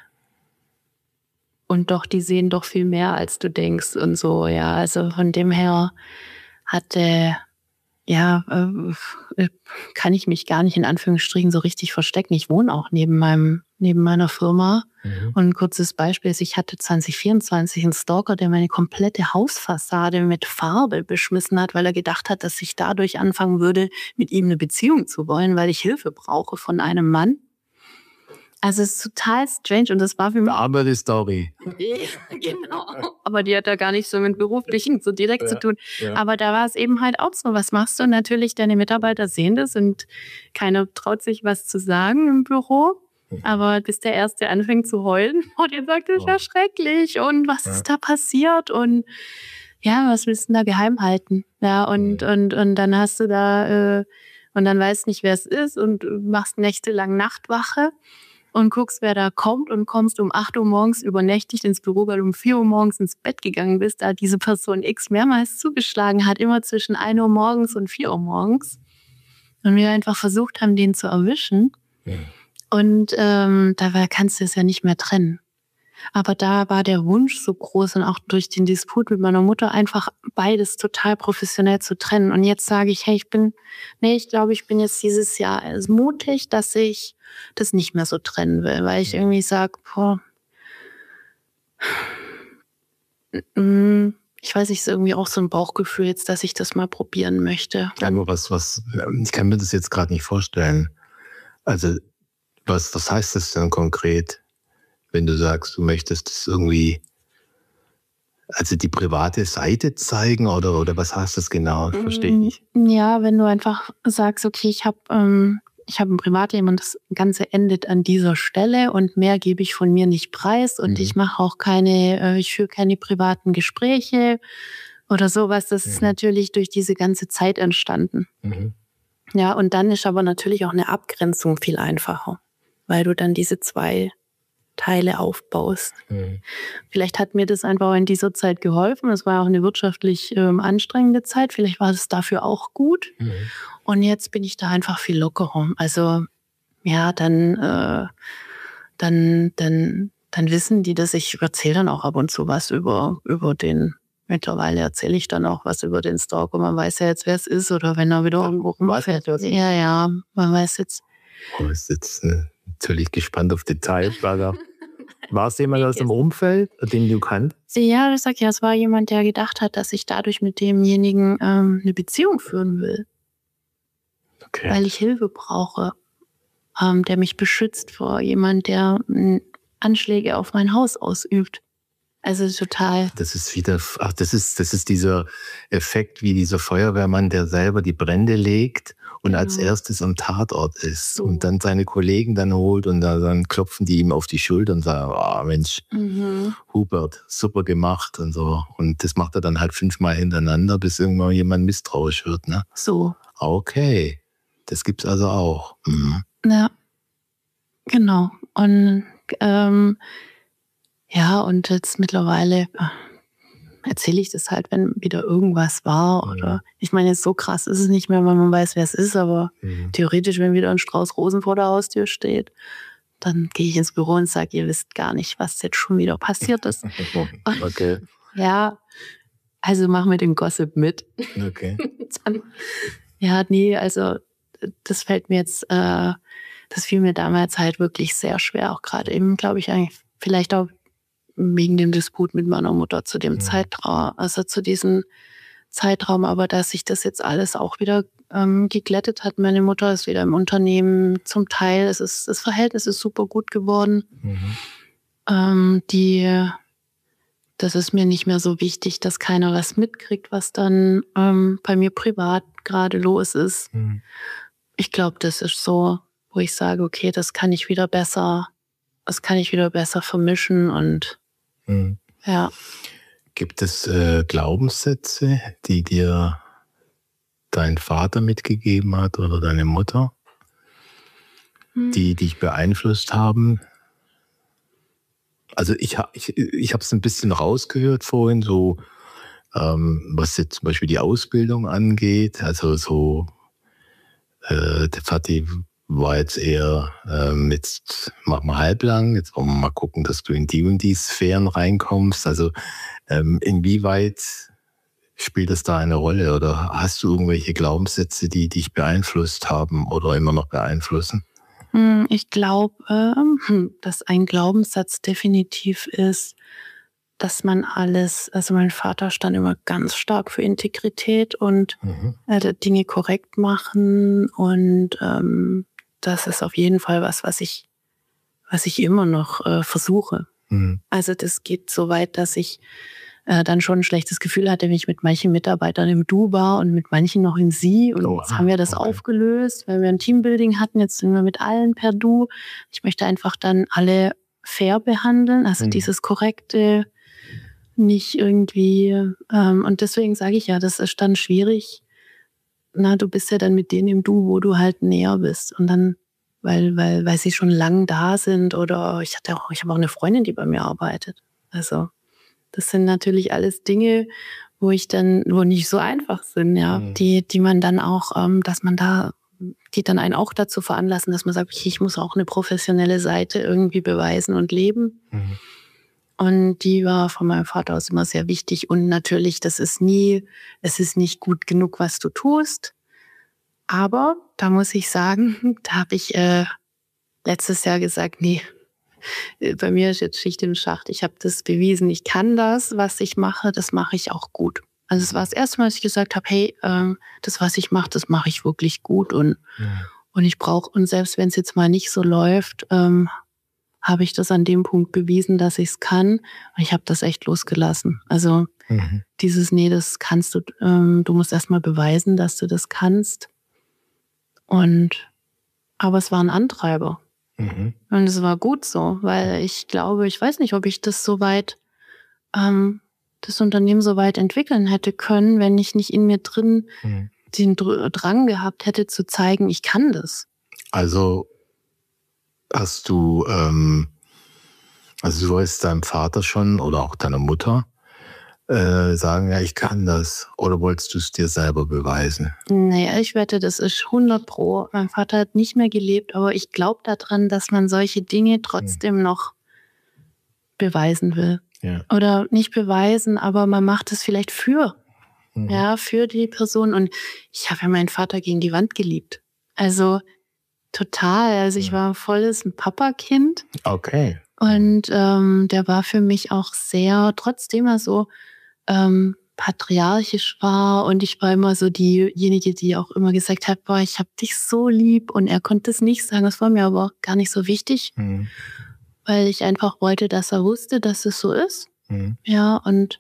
Und doch, die sehen doch viel mehr, als du denkst und so, ja. Also von dem her hatte, ja, äh, kann ich mich gar nicht in Anführungsstrichen so richtig verstecken. Ich wohne auch neben meinem, neben meiner Firma. Mhm. Und ein kurzes Beispiel ist, ich hatte zwanzig vierundzwanzig einen Stalker, der meine komplette Hausfassade mit Farbe beschmissen hat, weil er gedacht hat, dass ich dadurch anfangen würde, mit ihm eine Beziehung zu wollen, weil ich Hilfe brauche von einem Mann. Also es ist total strange und das war für mich... Aber die Story. Genau. Aber die hat da gar nicht so mit Beruflichen so direkt ja, zu tun. Ja. Aber da war es eben halt auch so, was machst du? Natürlich, deine Mitarbeiter sehen das und keiner traut sich was zu sagen im Büro. Aber bis der Erste anfängt zu heulen und ihr sagt, das ist ja schrecklich und was ja. ist da passiert und ja, was willst du denn da geheim halten? Ja, und, mhm. und, und dann hast du da, äh, und dann weißt nicht, wer es ist und machst nächtelang Nachtwache. Und guckst, wer da kommt und kommst um acht Uhr morgens übernächtigt ins Büro, weil du um vier Uhr morgens ins Bett gegangen bist, da diese Person X mehrmals zugeschlagen hat, immer zwischen ein Uhr morgens und vier Uhr morgens. Und wir einfach versucht haben, den zu erwischen. Ja. Und ähm, da kannst du es ja nicht mehr trennen. Aber da war der Wunsch so groß und auch durch den Disput mit meiner Mutter einfach beides total professionell zu trennen. Und jetzt sage ich, hey, ich bin, nee, ich glaube, ich bin jetzt dieses Jahr mutig, dass ich das nicht mehr so trennen will, weil ich irgendwie sage, boah, ich weiß nicht, ist irgendwie auch so ein Bauchgefühl jetzt, dass ich das mal probieren möchte. Ja, nur was, was, ich kann mir das jetzt gerade nicht vorstellen. Also, was, was heißt das denn konkret? Wenn du sagst, du möchtest das irgendwie, also die private Seite zeigen oder, oder was heißt das genau? Verstehe ich nicht. Ja, wenn du einfach sagst, okay, ich habe ähm, ich hab ein Privatleben und das Ganze endet an dieser Stelle und mehr gebe ich von mir nicht preis und mhm. ich mache auch keine, äh, ich führe keine privaten Gespräche oder sowas. Das mhm. ist natürlich durch diese ganze Zeit entstanden. Mhm. Ja, und dann ist aber natürlich auch eine Abgrenzung viel einfacher, weil du dann diese zwei Teile aufbaust. Mhm. Vielleicht hat mir das einfach in dieser Zeit geholfen. Es war auch eine wirtschaftlich ähm, anstrengende Zeit. Vielleicht war es dafür auch gut. Mhm. Und jetzt bin ich da einfach viel lockerer. Also ja, dann, äh, dann, dann, dann wissen die, dass ich erzähle dann auch ab und zu was über, über den. Mittlerweile erzähle ich dann auch was über den Stalker. Man weiß ja jetzt, wer es ist oder wenn er wieder irgendwo rumfährt. Ja, ja, man weiß jetzt. Oh, ist jetzt äh, natürlich gespannt auf Details. War, da, war es jemand aus dem Umfeld, den du kanntest? Ja, ich sag ja, es war jemand, der gedacht hat, dass ich dadurch mit demjenigen ähm, eine Beziehung führen will. Okay. Weil ich Hilfe brauche, ähm, der mich beschützt vor jemand, der äh, Anschläge auf mein Haus ausübt. Also total. Das ist wieder, ach, das ist, das ist dieser Effekt wie dieser Feuerwehrmann, der selber die Brände legt und ja. als erstes am Tatort ist so. Und dann seine Kollegen dann holt und dann klopfen die ihm auf die Schulter und sagen, oh Mensch, mhm. Hubert, super gemacht und so. Und das macht er dann halt fünfmal hintereinander, bis irgendwann jemand misstrauisch wird, ne? So. Okay. Das gibt's also auch. Mhm. Ja. Genau. Und, ähm, ja, und jetzt mittlerweile erzähle ich das halt, wenn wieder irgendwas war. Oder ich meine, so krass ist es nicht mehr, weil man weiß, wer es ist, aber mhm. theoretisch, wenn wieder ein Strauß Rosen vor der Haustür steht, dann gehe ich ins Büro und sage, ihr wisst gar nicht, was jetzt schon wieder passiert ist. Okay. Ja, also mach mir den Gossip mit. Okay. Dann, ja, nee, also das fällt mir jetzt, äh, das fiel mir damals halt wirklich sehr schwer, auch gerade eben, glaube ich, eigentlich vielleicht auch wegen dem Disput mit meiner Mutter zu dem mhm. Zeitraum, also zu diesem Zeitraum, aber dass sich das jetzt alles auch wieder ähm, geglättet hat. Meine Mutter ist wieder im Unternehmen, zum Teil, es ist, das Verhältnis ist super gut geworden. Mhm. Ähm, die, das ist mir nicht mehr so wichtig, dass keiner was mitkriegt, was dann ähm, bei mir privat gerade los ist. Mhm. Ich glaube, das ist so, wo ich sage, okay, das kann ich wieder besser das kann ich wieder besser vermischen und Mhm. ja. Gibt es äh, Glaubenssätze, die dir dein Vater mitgegeben hat oder deine Mutter, die dich beeinflusst haben? Also ich habe ich, ich habe es ein bisschen rausgehört vorhin, so ähm, was jetzt zum Beispiel die Ausbildung angeht. Also so äh, der Vati war jetzt eher ähm, jetzt mach mal halblang, jetzt wollen wir mal gucken, dass du in die und die Sphären reinkommst. Also ähm, inwieweit spielt das da eine Rolle oder hast du irgendwelche Glaubenssätze, die dich beeinflusst haben oder immer noch beeinflussen? Ich glaube, ähm, dass ein Glaubenssatz definitiv ist, dass man alles, also mein Vater stand immer ganz stark für Integrität und Mhm. äh, Dinge korrekt machen und ähm, das ist auf jeden Fall was, was ich, was ich immer noch äh, versuche. Mhm. Also das geht so weit, dass ich äh, dann schon ein schlechtes Gefühl hatte, wenn ich mit manchen Mitarbeitern im Du war und mit manchen noch in Sie. Und Oh, jetzt haben wir das okay. aufgelöst, weil wir ein Teambuilding hatten. Jetzt sind wir mit allen per Du. Ich möchte einfach dann alle fair behandeln, also Mhm. dieses korrekte, nicht irgendwie. Ähm, und deswegen sage ich ja, das ist dann schwierig. Na, du bist ja dann mit denen im Du, wo du halt näher bist. Und dann, weil, weil, weil sie schon lang da sind oder ich hatte auch, ich habe auch eine Freundin, die bei mir arbeitet. Also das sind natürlich alles Dinge, wo ich dann, wo nicht so einfach sind, ja, Mhm. die, die man dann auch, ähm, dass man da, die dann einen auch dazu veranlassen, dass man sagt, okay, ich muss auch eine professionelle Seite irgendwie beweisen und leben. Mhm. Und die war von meinem Vater aus immer sehr wichtig. Und natürlich, das ist nie, es ist nicht gut genug, was du tust. Aber da muss ich sagen, da habe ich äh, letztes Jahr gesagt, nee, bei mir ist jetzt Schicht im Schacht. Ich habe das bewiesen, ich kann das, was ich mache, das mache ich auch gut. Also es war das erste Mal, dass ich gesagt habe, hey, ähm, das, was ich mache, das mache ich wirklich gut. Und, Mhm. und ich brauche, und selbst wenn es jetzt mal nicht so läuft, ähm, habe ich das an dem Punkt bewiesen, dass ich es kann. Und ich habe das echt losgelassen. Also Mhm. dieses, nee, das kannst du, ähm, du musst erst mal beweisen, dass du das kannst. Und, aber es war ein Antreiber. Mhm. Und es war gut so, weil ich glaube, ich weiß nicht, ob ich das so weit, ähm, das Unternehmen so weit entwickeln hätte können, wenn ich nicht in mir drin Mhm. den Dr- Drang gehabt hätte, zu zeigen, ich kann das. Also hast du, ähm, also du wolltest deinem Vater schon oder auch deiner Mutter äh, sagen, ja, ich kann das, oder wolltest du es dir selber beweisen? Naja, ich wette, das ist hundert Pro. Mein Vater hat nicht mehr gelebt, aber ich glaube daran, dass man solche Dinge trotzdem mhm. noch beweisen will. Ja. Oder nicht beweisen, aber man macht es vielleicht für. Mhm. Ja, für die Person. Und ich habe ja meinen Vater gegen die Wand geliebt. Also total. Also ich war volles Papa-Kind. Okay. Und ähm, der war für mich auch sehr, trotzdem er so ähm, patriarchisch war. Und ich war immer so diejenige, die auch immer gesagt hat, boah, ich hab dich so lieb. Und er konnte es nicht sagen. Das war mir aber gar nicht so wichtig. Mhm. Weil ich einfach wollte, dass er wusste, dass es so ist. Mhm. Ja, und,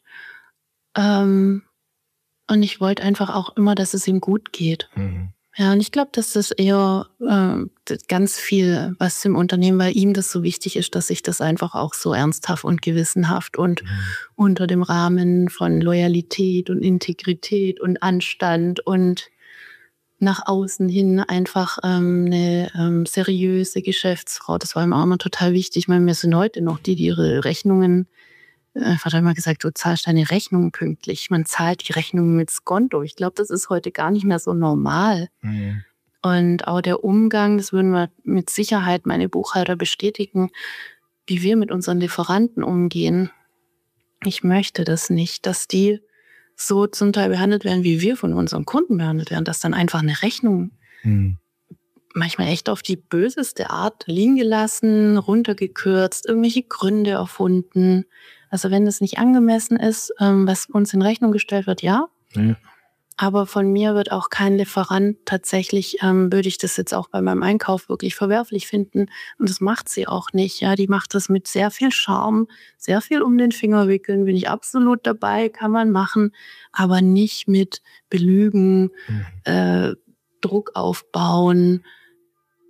ähm, und ich wollte einfach auch immer, dass es ihm gut geht. Mhm. Ja, und ich glaube, dass das eher äh, ganz viel, was im Unternehmen, weil ihm das so wichtig ist, dass ich das einfach auch so ernsthaft und gewissenhaft und mhm. unter dem Rahmen von Loyalität und Integrität und Anstand und nach außen hin einfach ähm, eine ähm, seriöse Geschäftsfrau. Das war ihm auch immer total wichtig. Ich meine, wir sind heute noch die, die ihre Rechnungen, äh, Vater hat immer gesagt, du zahlst deine Rechnungen pünktlich. Man zahlt die Rechnungen mit Skonto. Ich glaube, das ist heute gar nicht mehr so normal. Mhm. Und auch der Umgang, das würden wir mit Sicherheit meine Buchhalter bestätigen, wie wir mit unseren Lieferanten umgehen. Ich möchte das nicht, dass die so zum Teil behandelt werden, wie wir von unseren Kunden behandelt werden, dass dann einfach eine Rechnung hm. manchmal echt auf die böseste Art liegen gelassen, runtergekürzt, irgendwelche Gründe erfunden. Also wenn das nicht angemessen ist, was uns in Rechnung gestellt wird, ja. ja. Aber von mir wird auch kein Lieferant tatsächlich, ähm, würde ich das jetzt auch bei meinem Einkauf wirklich verwerflich finden. Und das macht sie auch nicht. Ja, die macht das mit sehr viel Charme, sehr viel um den Finger wickeln. Bin ich absolut dabei, kann man machen, aber nicht mit Belügen, mhm. äh, Druck aufbauen.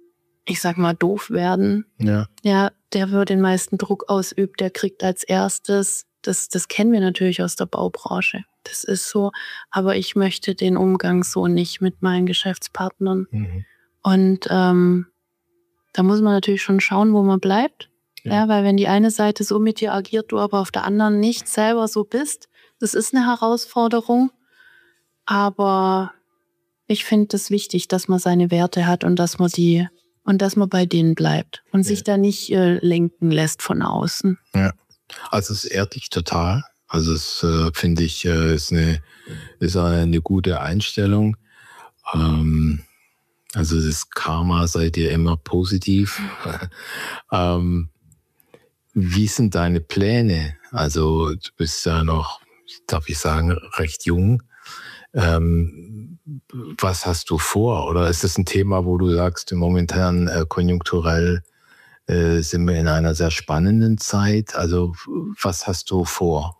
ich sag mal, doof werden. Ja. Ja, der wird den meisten Druck ausübt, der kriegt als erstes, das, das kennen wir natürlich aus der Baubranche. Das ist so, aber ich möchte den Umgang so nicht mit meinen Geschäftspartnern. Mhm. Und ähm, da muss man natürlich schon schauen, wo man bleibt. Ja. Ja, weil wenn die eine Seite so mit dir agiert, du aber auf der anderen nicht selber so bist, das ist eine Herausforderung. Aber ich finde es wichtig, dass man seine Werte hat und dass man die und dass man bei denen bleibt und ja. sich da nicht äh, lenken lässt von außen. Ja, also es ehrt dich total. Also es äh, finde ich äh, ist eine ist eine gute Einstellung. Ähm, also das Karma seid ihr immer positiv. ähm, wie sind deine Pläne? Also du bist ja noch, darf ich sagen, recht jung. Ähm, was hast du vor? Oder ist das ein Thema, wo du sagst, momentan äh, konjunkturell äh, sind wir in einer sehr spannenden Zeit? Also was hast du vor?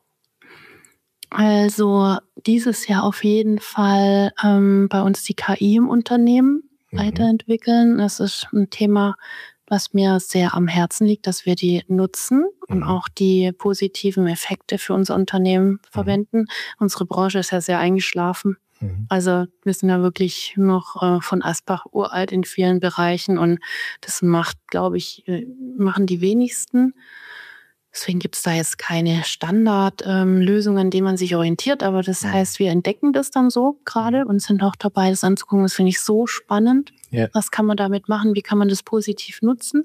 Also dieses Jahr auf jeden Fall ähm, bei uns die K I im Unternehmen mhm. weiterentwickeln. Das ist ein Thema, was mir sehr am Herzen liegt, dass wir die nutzen mhm. und auch die positiven Effekte für unser Unternehmen mhm. verwenden. Unsere Branche ist ja sehr eingeschlafen. Mhm. Also wir sind ja wirklich noch äh, von Asbach uralt in vielen Bereichen und das macht, glaube ich, äh, machen die wenigsten. Deswegen gibt es da jetzt keine Standardlösungen, ähm, an denen man sich orientiert, aber das mhm. heißt, wir entdecken das dann so gerade und sind auch dabei, das anzugucken. Das finde ich so spannend. Ja. Was kann man damit machen? Wie kann man das positiv nutzen?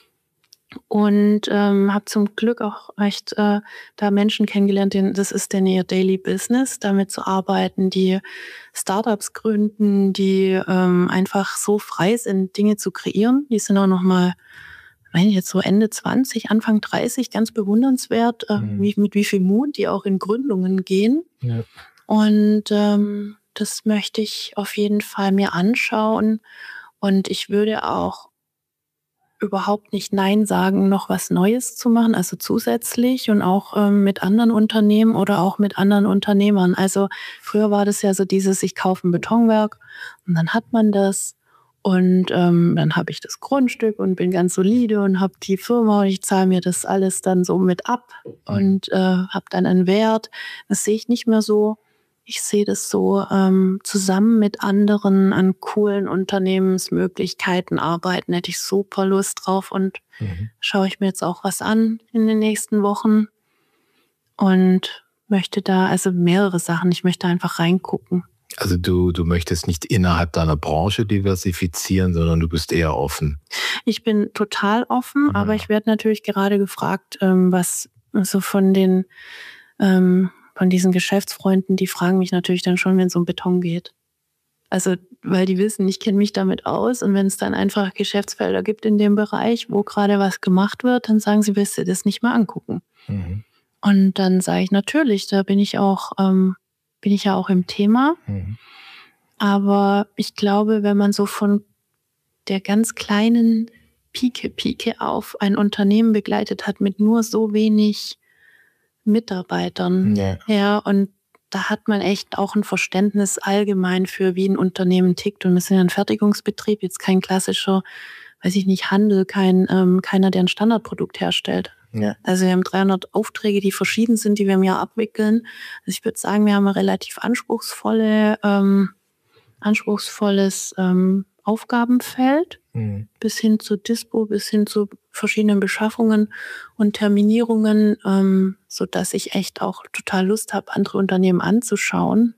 Und ähm, habe zum Glück auch echt äh, da Menschen kennengelernt, denen, das ist denn ihr Daily Business, damit zu arbeiten, die Startups gründen, die ähm, einfach so frei sind, Dinge zu kreieren. Die sind auch nochmal meine jetzt so Ende zwanzig, Anfang dreißig, ganz bewundernswert, äh, mhm. wie, mit wie viel Mut die auch in Gründungen gehen. Ja. Und ähm, das möchte ich auf jeden Fall mir anschauen. Und ich würde auch überhaupt nicht Nein sagen, noch was Neues zu machen, also zusätzlich und auch ähm, mit anderen Unternehmen oder auch mit anderen Unternehmern. Also früher war das ja so dieses, ich kaufe ein Betonwerk und dann hat man das. Und ähm, dann habe ich das Grundstück und bin ganz solide und habe die Firma und ich zahle mir das alles dann so mit ab und äh, habe dann einen Wert. Das sehe ich nicht mehr so. Ich sehe das so, ähm, zusammen mit anderen an coolen Unternehmensmöglichkeiten arbeiten, hätte ich super Lust drauf und mhm. schaue ich mir jetzt auch was an in den nächsten Wochen und möchte da, also mehrere Sachen, ich möchte einfach reingucken. Also du, du möchtest nicht innerhalb deiner Branche diversifizieren, sondern du bist eher offen. Ich bin total offen, ja. aber ich werde natürlich gerade gefragt, ähm, was so von den ähm, von diesen Geschäftsfreunden, die fragen mich natürlich dann schon, wenn es um Beton geht. Also weil die wissen, ich kenne mich damit aus und wenn es dann einfach Geschäftsfelder gibt in dem Bereich, wo gerade was gemacht wird, dann sagen sie, willst du das nicht mal angucken? Mhm. Und dann sage ich natürlich, da bin ich auch ähm, bin ich ja auch im Thema. Mhm. Aber ich glaube, wenn man so von der ganz kleinen Pike, Pike auf ein Unternehmen begleitet hat mit nur so wenig Mitarbeitern, ja, ja und da hat man echt auch ein Verständnis allgemein für, wie ein Unternehmen tickt. Und wir sind ja ein Fertigungsbetrieb, jetzt kein klassischer, weiß ich nicht, Handel, kein ähm, keiner, der ein Standardprodukt herstellt. Ja. Also wir haben dreihundert Aufträge, die verschieden sind, die wir im Jahr abwickeln. Also ich würde sagen, wir haben ein relativ anspruchsvolle, ähm, anspruchsvolles ähm, Aufgabenfeld, mhm. bis hin zu Dispo, bis hin zu verschiedenen Beschaffungen und Terminierungen, ähm, sodass ich echt auch total Lust habe, andere Unternehmen anzuschauen.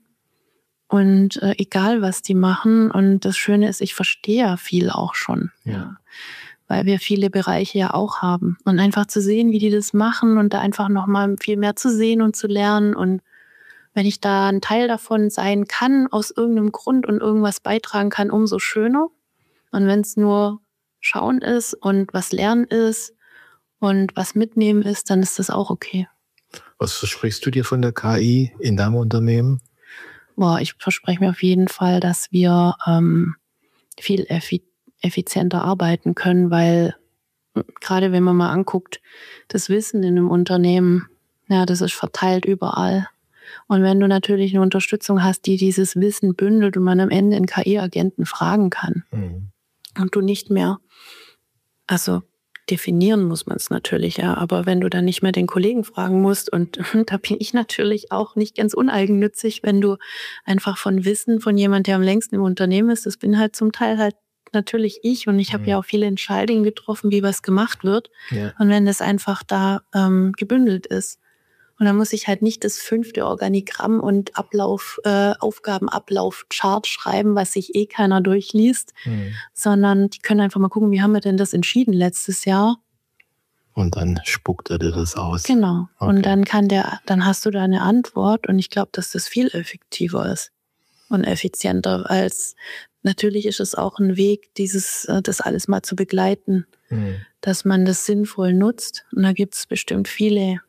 Und äh, egal, was die machen. Und das Schöne ist, ich verstehe ja viel auch schon. Ja. ja. Weil wir viele Bereiche ja auch haben. Und einfach zu sehen, wie die das machen und da einfach nochmal viel mehr zu sehen und zu lernen. Und wenn ich da ein Teil davon sein kann, aus irgendeinem Grund und irgendwas beitragen kann, umso schöner. Und wenn es nur schauen ist und was lernen ist und was mitnehmen ist, dann ist das auch okay. Was versprichst du dir von der K I in deinem Unternehmen? Boah, ich verspreche mir auf jeden Fall, dass wir ähm, viel effizienter effizienter arbeiten können, weil gerade wenn man mal anguckt, das Wissen in einem Unternehmen, ja, das ist verteilt überall. Und wenn du natürlich eine Unterstützung hast, die dieses Wissen bündelt und man am Ende einen K I-Agenten fragen kann, mhm. und du nicht mehr, also definieren muss man es natürlich, ja, aber wenn du dann nicht mehr den Kollegen fragen musst, und da bin ich natürlich auch nicht ganz uneigennützig, wenn du einfach von Wissen von jemand, der am längsten im Unternehmen ist, das bin halt zum Teil halt natürlich ich, und ich habe Mhm. ja auch viele Entscheidungen getroffen, wie was gemacht wird. Ja. Und wenn das einfach da ähm, gebündelt ist, und dann muss ich halt nicht das fünfte Organigramm und Ablauf, äh, Aufgabenablauf-Chart schreiben, was sich eh keiner durchliest, Mhm. sondern die können einfach mal gucken, wie haben wir denn das entschieden letztes Jahr? Und dann spuckt er dir das aus. Genau. Okay. Und dann kann der, dann hast du da eine Antwort, und ich glaube, dass das viel effektiver ist und effizienter, als natürlich ist es auch ein Weg, dieses, äh, das alles mal zu begleiten, Mhm. dass man das sinnvoll nutzt. Und da gibt es bestimmt viele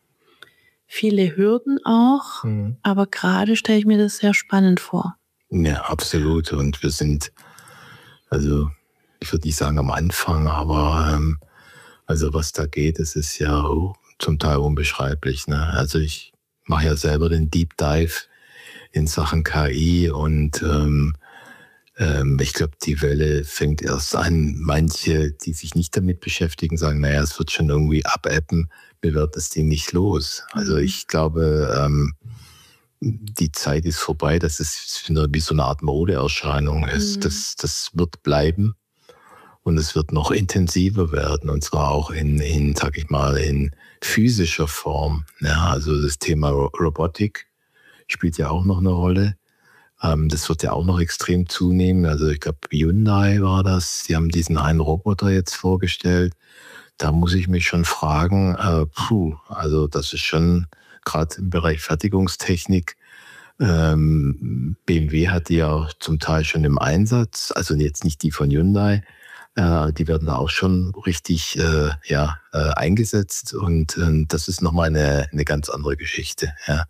viele Hürden auch, Mhm. aber gerade stelle ich mir das sehr spannend vor. Ja, absolut. Und wir sind, also ich würde nicht sagen am Anfang, aber ähm, also was da geht, das ist ja zum Teil unbeschreiblich. Ne? Also ich mache ja selber den Deep Dive in Sachen K I, und ähm, ähm, ich glaube, die Welle fängt erst an. Manche, die sich nicht damit beschäftigen, sagen, naja, es wird schon irgendwie abappen, mir wird das Ding nicht los. Also ich glaube, ähm, die Zeit ist vorbei, dass es wie so eine Art Modeerscheinung ist. Mhm. Das, das wird bleiben, und es wird noch intensiver werden, und zwar auch in, in sag ich mal, in physischer Form. Ja, also das Thema Robotik spielt ja auch noch eine Rolle. Ähm, das wird ja auch noch extrem zunehmen. Also ich glaube, Hyundai war das. Die haben diesen einen Roboter jetzt vorgestellt. Da muss ich mich schon fragen, äh, puh, also das ist schon gerade im Bereich Fertigungstechnik. Ähm, B M W hat die ja zum Teil schon im Einsatz, also jetzt nicht die von Hyundai. Äh, die werden auch schon richtig äh, ja, äh, eingesetzt, und äh, das ist nochmal eine, eine ganz andere Geschichte. Ja.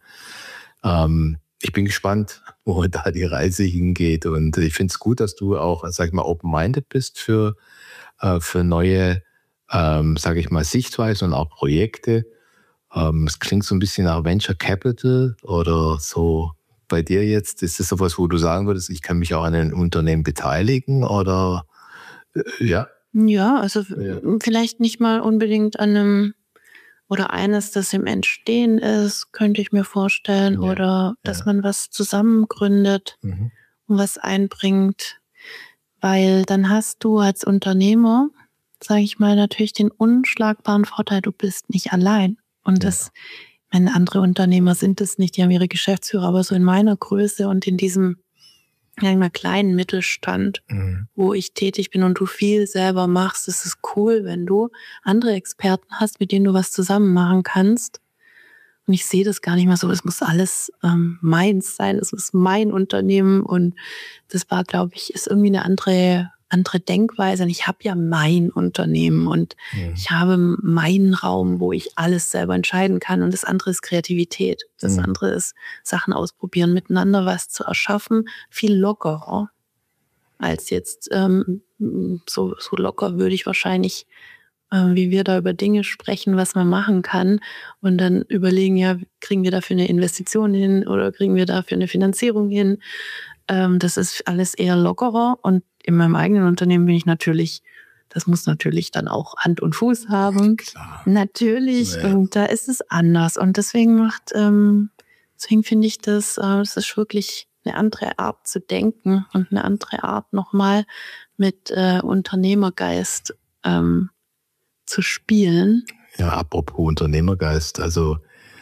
Ähm, ich bin gespannt, wo da die Reise hingeht, und ich finde es gut, dass du auch, sag ich mal, open-minded bist für, äh, für neue, ähm, sage ich mal, Sichtweisen und auch Projekte. Ähm, es klingt so ein bisschen nach Venture Capital oder so. Bei dir jetzt, ist das sowas, wo du sagen würdest, ich kann mich auch an einem Unternehmen beteiligen, oder äh, ja? Ja, also Ja. vielleicht nicht mal unbedingt an einem, oder eines, das im Entstehen ist, könnte ich mir vorstellen, Ja, oder dass ja. man was zusammengründet Mhm. und was einbringt, weil dann hast du als Unternehmer, sage ich mal, natürlich den unschlagbaren Vorteil, du bist nicht allein. Und Ja. das, meine, andere Unternehmer sind es nicht, die haben ihre Geschäftsführer, aber so in meiner Größe und in diesem, ja, mal kleinen Mittelstand, Mhm. wo ich tätig bin und du viel selber machst, ist es cool, wenn du andere Experten hast, mit denen du was zusammen machen kannst. Und ich sehe das gar nicht mehr so, es muss alles ähm, meins sein, es ist mein Unternehmen, und das war, glaube ich, ist irgendwie eine andere andere Denkweise. Und ich habe ja mein Unternehmen, und Mhm. ich habe meinen Raum, wo ich alles selber entscheiden kann, und das andere ist Kreativität. Das Mhm. andere ist Sachen ausprobieren, miteinander was zu erschaffen, viel lockerer als jetzt ähm, so, so locker würde ich wahrscheinlich, äh, wie wir da über Dinge sprechen, was man machen kann, und dann überlegen, ja, kriegen wir dafür eine Investition hin oder kriegen wir dafür eine Finanzierung hin. Ähm, das ist alles eher lockerer, und in meinem eigenen Unternehmen bin ich natürlich, das muss natürlich dann auch Hand und Fuß haben. Klar. Natürlich, Ja. und da ist es anders, und deswegen macht, ähm, deswegen finde ich das, äh, das ist wirklich eine andere Art zu denken und eine andere Art nochmal mit äh, Unternehmergeist ähm, zu spielen. Ja, apropos Unternehmergeist, also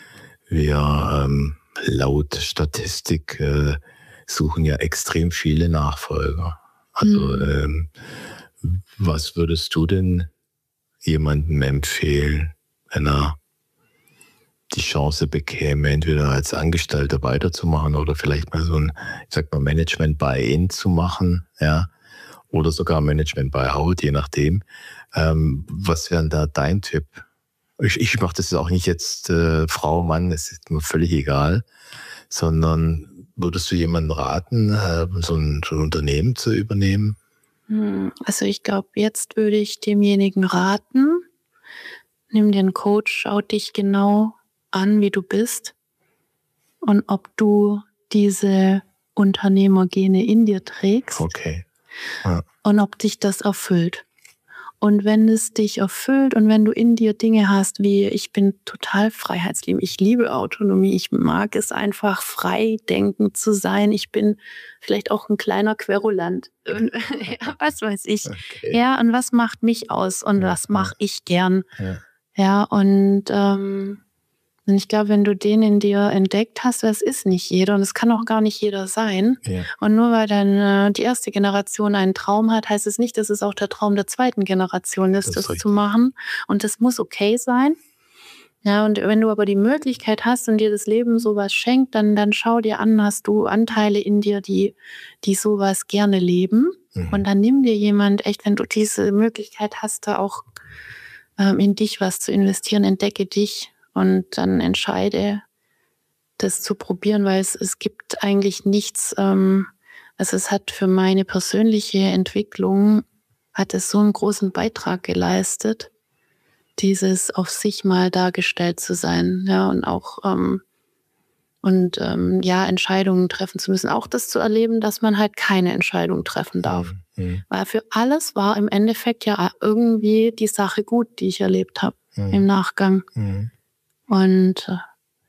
wir ähm, laut Statistik äh, suchen ja extrem viele Nachfolger. Also Mhm. ähm, was würdest du denn jemandem empfehlen, wenn er die Chance bekäme, entweder als Angestellter weiterzumachen oder vielleicht mal so ein, ich sag mal, Management-Buy-in zu machen, ja, oder sogar Management-Buy-out, je nachdem. Ähm, was wäre da dein Tipp? Ich, ich mache das auch nicht jetzt äh, Frau, Mann, es ist mir völlig egal, sondern würdest du jemanden raten, äh, so, ein, so ein Unternehmen zu übernehmen? Also ich glaube, jetzt würde ich demjenigen raten, nimm dir einen Coach, schau dich genau an, wie du bist und ob du diese Unternehmergene in dir trägst. Okay. Ja. Und ob dich das erfüllt. Und wenn es dich erfüllt und wenn du in dir Dinge hast wie, ich bin total freiheitsliebend, ich liebe Autonomie, ich mag es einfach frei denkend zu sein, ich bin vielleicht auch ein kleiner Querulant, ja, was weiß ich. Okay. Ja, und was macht mich aus und Ja, was mache ich gern. Ja. Ja, und ähm, und ich glaube, wenn du den in dir entdeckt hast, das ist nicht jeder und es kann auch gar nicht jeder sein. Ja. Und nur weil dann äh, die erste Generation einen Traum hat, heißt es nicht, dass es auch der Traum der zweiten Generation ist, Das das, ist richtig. zu machen. Und das muss okay sein. Ja, und wenn du aber die Möglichkeit hast und dir das Leben sowas schenkt, dann, dann schau dir an, hast du Anteile in dir, die, die sowas gerne leben. Mhm. Und dann nimm dir jemand, echt, wenn du diese Möglichkeit hast, da auch ähm, in dich was zu investieren, entdecke dich. Und dann entscheide, das zu probieren, weil es, es gibt eigentlich nichts, ähm, also es hat für meine persönliche Entwicklung, hat es so einen großen Beitrag geleistet, dieses auf sich mal dargestellt zu sein, ja, und auch ähm, und ähm, ja, Entscheidungen treffen zu müssen. Auch das zu erleben, dass man halt keine Entscheidung treffen darf. Mhm. Weil für alles war im Endeffekt ja irgendwie die Sache gut, die ich erlebt habe Mhm. im Nachgang. Mhm. Und äh,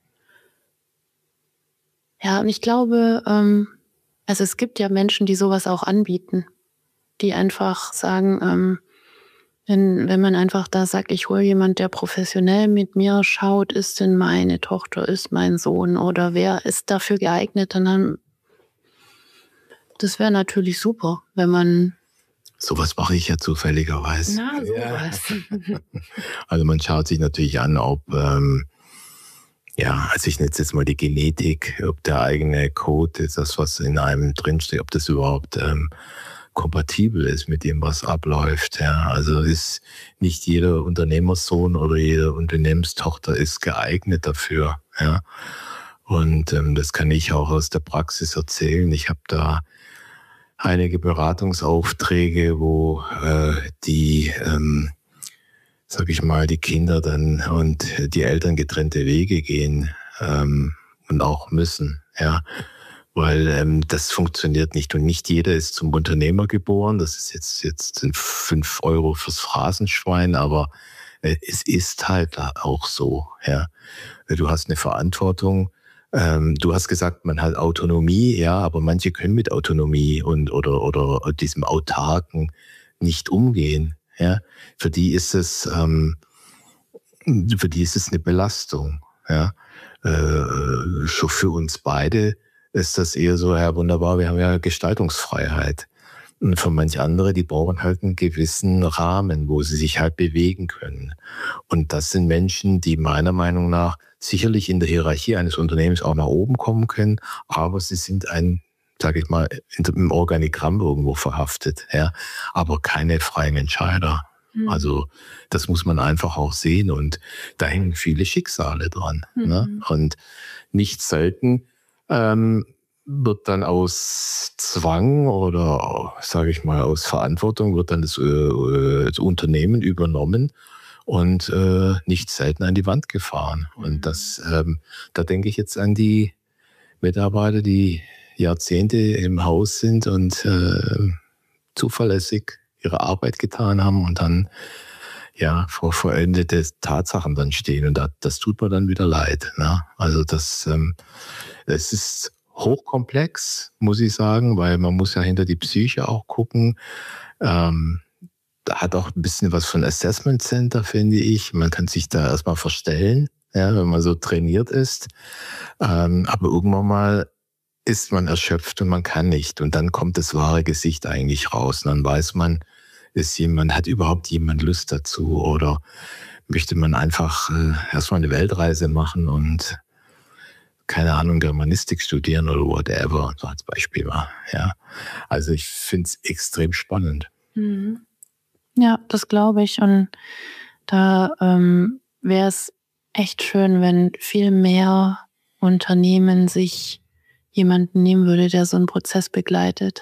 ja, und ich glaube, ähm, also es gibt ja Menschen, die sowas auch anbieten, die einfach sagen, ähm, wenn, wenn man einfach da sagt, ich hole jemand, der professionell mit mir schaut, ist denn meine Tochter, ist mein Sohn oder wer ist dafür geeignet, dann haben, das wäre natürlich super, wenn man... Sowas mache ich ja zufälligerweise. Na, sowas. Ja. Also man schaut sich natürlich an, ob, ähm, ja, also ich nenne jetzt mal die Genetik, ob der eigene Code, das, was in einem drinsteht, ob das überhaupt ähm, kompatibel ist mit dem, was abläuft. Ja. Also ist nicht jeder Unternehmersohn oder jede Unternehmenstochter ist geeignet dafür. Ja. Und ähm, das kann ich auch aus der Praxis erzählen. Ich habe da einige Beratungsaufträge, wo äh, die, ähm, sag ich mal, die Kinder dann und die Eltern getrennte Wege gehen ähm, und auch müssen, ja, weil ähm, das funktioniert nicht und nicht jeder ist zum Unternehmer geboren. Das ist jetzt jetzt sind fünf Euro fürs Phrasenschwein, aber äh, es ist halt auch so, ja. Du hast eine Verantwortung. Ähm, du hast gesagt, man hat Autonomie, ja, aber manche können mit Autonomie und oder oder diesem Autarken nicht umgehen. Ja, für die ist es ähm, für die ist es eine Belastung. Ja, äh, schon für uns beide ist das eher so, ja wunderbar, wir haben ja Gestaltungsfreiheit. Und für manche andere, die brauchen halt einen gewissen Rahmen, wo sie sich halt bewegen können. Und das sind Menschen, die meiner Meinung nach sicherlich in der Hierarchie eines Unternehmens auch nach oben kommen können, aber sie sind ein, sage ich mal, im Organigramm irgendwo verhaftet, ja, aber keine freien Entscheider. Mhm. Also das muss man einfach auch sehen und da hängen viele Schicksale dran. Mhm. Ne? Und nicht selten ähm, wird dann aus Zwang oder, sage ich mal, aus Verantwortung wird dann das, äh, das Unternehmen übernommen und äh, nicht selten an die Wand gefahren. Mhm. Und das, ähm, da denke ich jetzt an die Mitarbeiter, die Jahrzehnte im Haus sind und äh, zuverlässig ihre Arbeit getan haben und dann ja vor vollendete Tatsachen dann stehen. Und da, das tut mir dann wieder leid. Ne? Also das, ähm, das ist hochkomplex, muss ich sagen, weil man muss ja hinter die Psyche auch gucken. Ähm, da hat auch ein bisschen was von Assessment Center, finde ich. Man kann sich da erstmal verstellen, ja, wenn man so trainiert ist. Ähm, aber irgendwann mal ist man erschöpft und man kann nicht. Und dann kommt das wahre Gesicht eigentlich raus. Und dann weiß man, ist jemand, hat überhaupt jemand Lust dazu oder möchte man einfach äh, erstmal eine Weltreise machen und keine Ahnung, Germanistik studieren oder whatever, so als Beispiel mal. Ja. Also ich finde es extrem spannend. Mhm. Ja, das glaube ich. Und da ähm, wäre es echt schön, wenn viel mehr Unternehmen sich jemanden nehmen würde, der so einen Prozess begleitet.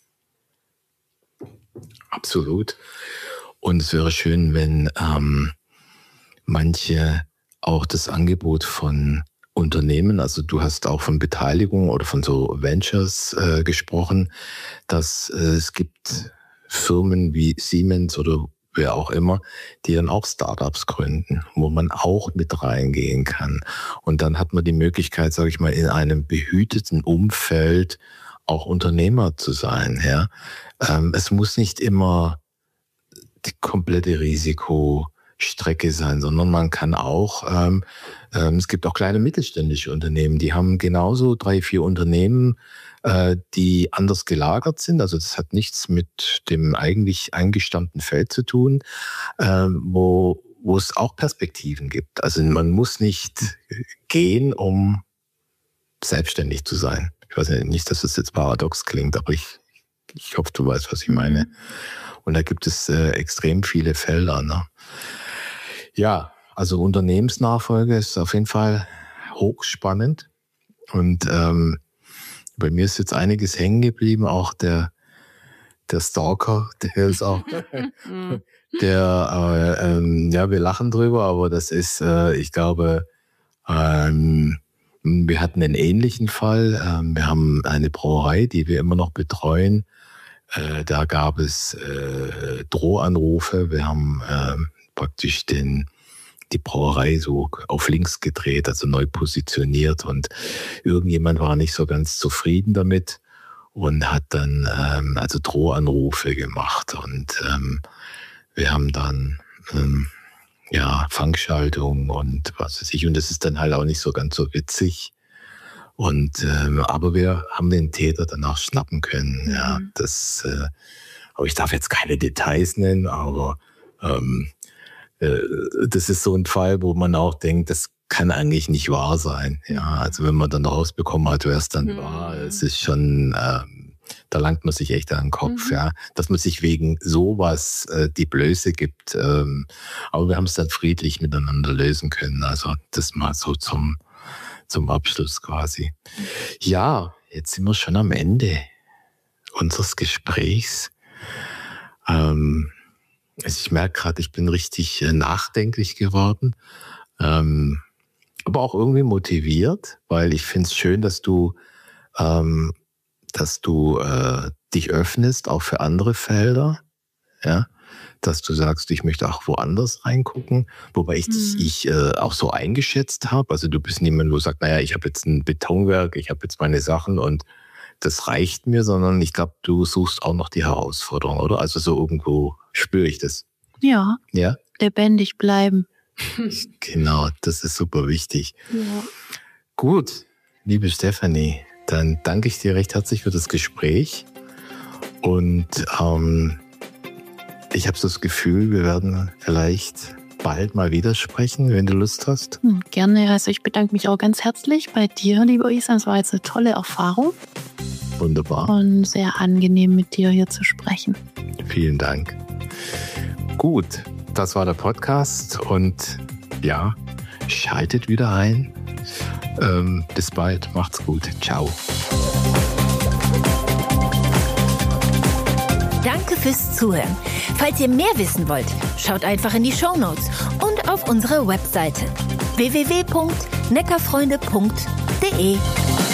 Absolut. Und es wäre schön, wenn ähm, manche auch das Angebot von Unternehmen, also du hast auch von Beteiligung oder von so Ventures äh, gesprochen, dass äh, es gibt Firmen wie Siemens oder wer auch immer, die dann auch Startups gründen, wo man auch mit reingehen kann. Und dann hat man die Möglichkeit, sage ich mal, in einem behüteten Umfeld auch Unternehmer zu sein. Ja? Ähm, es muss nicht immer die komplette Risikostrecke sein, sondern man kann auch, ähm, ähm, es gibt auch kleine mittelständische Unternehmen, die haben genauso drei, vier Unternehmen, äh, die anders gelagert sind. Also das hat nichts mit dem eigentlich eingestammten Feld zu tun, ähm, wo, wo es auch Perspektiven gibt. Also man muss nicht gehen, um selbstständig zu sein. Ich weiß nicht, dass das jetzt paradox klingt, aber ich, ich hoffe, du weißt, was ich meine. Und da gibt es äh, extrem viele Felder. Ne? Ja, also Unternehmensnachfolge ist auf jeden Fall hochspannend. Und ähm, bei mir ist jetzt einiges hängen geblieben. Auch der, der Stalker, der ist auch, der, äh, ähm, ja, wir lachen drüber, aber das ist, äh, ich glaube, ähm, wir hatten einen ähnlichen Fall. Ähm, wir haben eine Brauerei, die wir immer noch betreuen. Äh, da gab es äh, Drohanrufe. Wir haben äh, praktisch den, die Brauerei so auf links gedreht, also neu positioniert. Und irgendjemand war nicht so ganz zufrieden damit und hat dann ähm, also Drohanrufe gemacht. Und ähm, wir haben dann ähm, ja Fangschaltung und was weiß ich. Und das ist dann halt auch nicht so ganz so witzig. Und ähm, aber wir haben den Täter danach schnappen können. Mhm. Ja, das. Äh, aber ich darf jetzt keine Details nennen, aber ähm, äh, das ist so ein Fall, wo man auch denkt, das kann eigentlich nicht wahr sein. Ja, also wenn man dann rausbekommen hat, wer es dann mhm. war, es ist schon, ähm, da langt man sich echt an den Kopf, mhm. ja, dass man sich wegen sowas äh, die Blöße gibt. Ähm, aber wir haben es dann friedlich miteinander lösen können. Also das mal so zum Zum Abschluss quasi. Ja, jetzt sind wir schon am Ende unseres Gesprächs. Ähm, also ich merke gerade, ich bin richtig äh, nachdenklich geworden, ähm, aber auch irgendwie motiviert, weil ich finde es schön, dass du, ähm, dass du äh, dich öffnest, auch für andere Felder, ja. Dass du sagst, ich möchte auch woanders reingucken, wobei ich dich mhm. ich, äh, auch so eingeschätzt habe. Also du bist niemand, wo sagt, naja, ich habe jetzt ein Betonwerk, ich habe jetzt meine Sachen und das reicht mir, sondern ich glaube, du suchst auch noch die Herausforderung, oder? Also so irgendwo spüre ich das. Ja, ja? Lebendig bleiben. Genau, das ist super wichtig. Ja. Gut, liebe Stefanie, dann danke ich dir recht herzlich für das Gespräch und ähm, ich habe so das Gefühl, wir werden vielleicht bald mal wieder sprechen, wenn du Lust hast. Hm, gerne. Also ich bedanke mich auch ganz herzlich bei dir, lieber Isam. Es war jetzt eine tolle Erfahrung. Wunderbar. Und sehr angenehm, mit dir hier zu sprechen. Vielen Dank. Gut, das war der Podcast und ja, schaltet wieder ein. Ähm, bis bald. Macht's gut. Ciao. Danke fürs Zuhören. Falls ihr mehr wissen wollt, schaut einfach in die Shownotes und auf unsere Webseite w w w punkt neckarfreunde punkt de.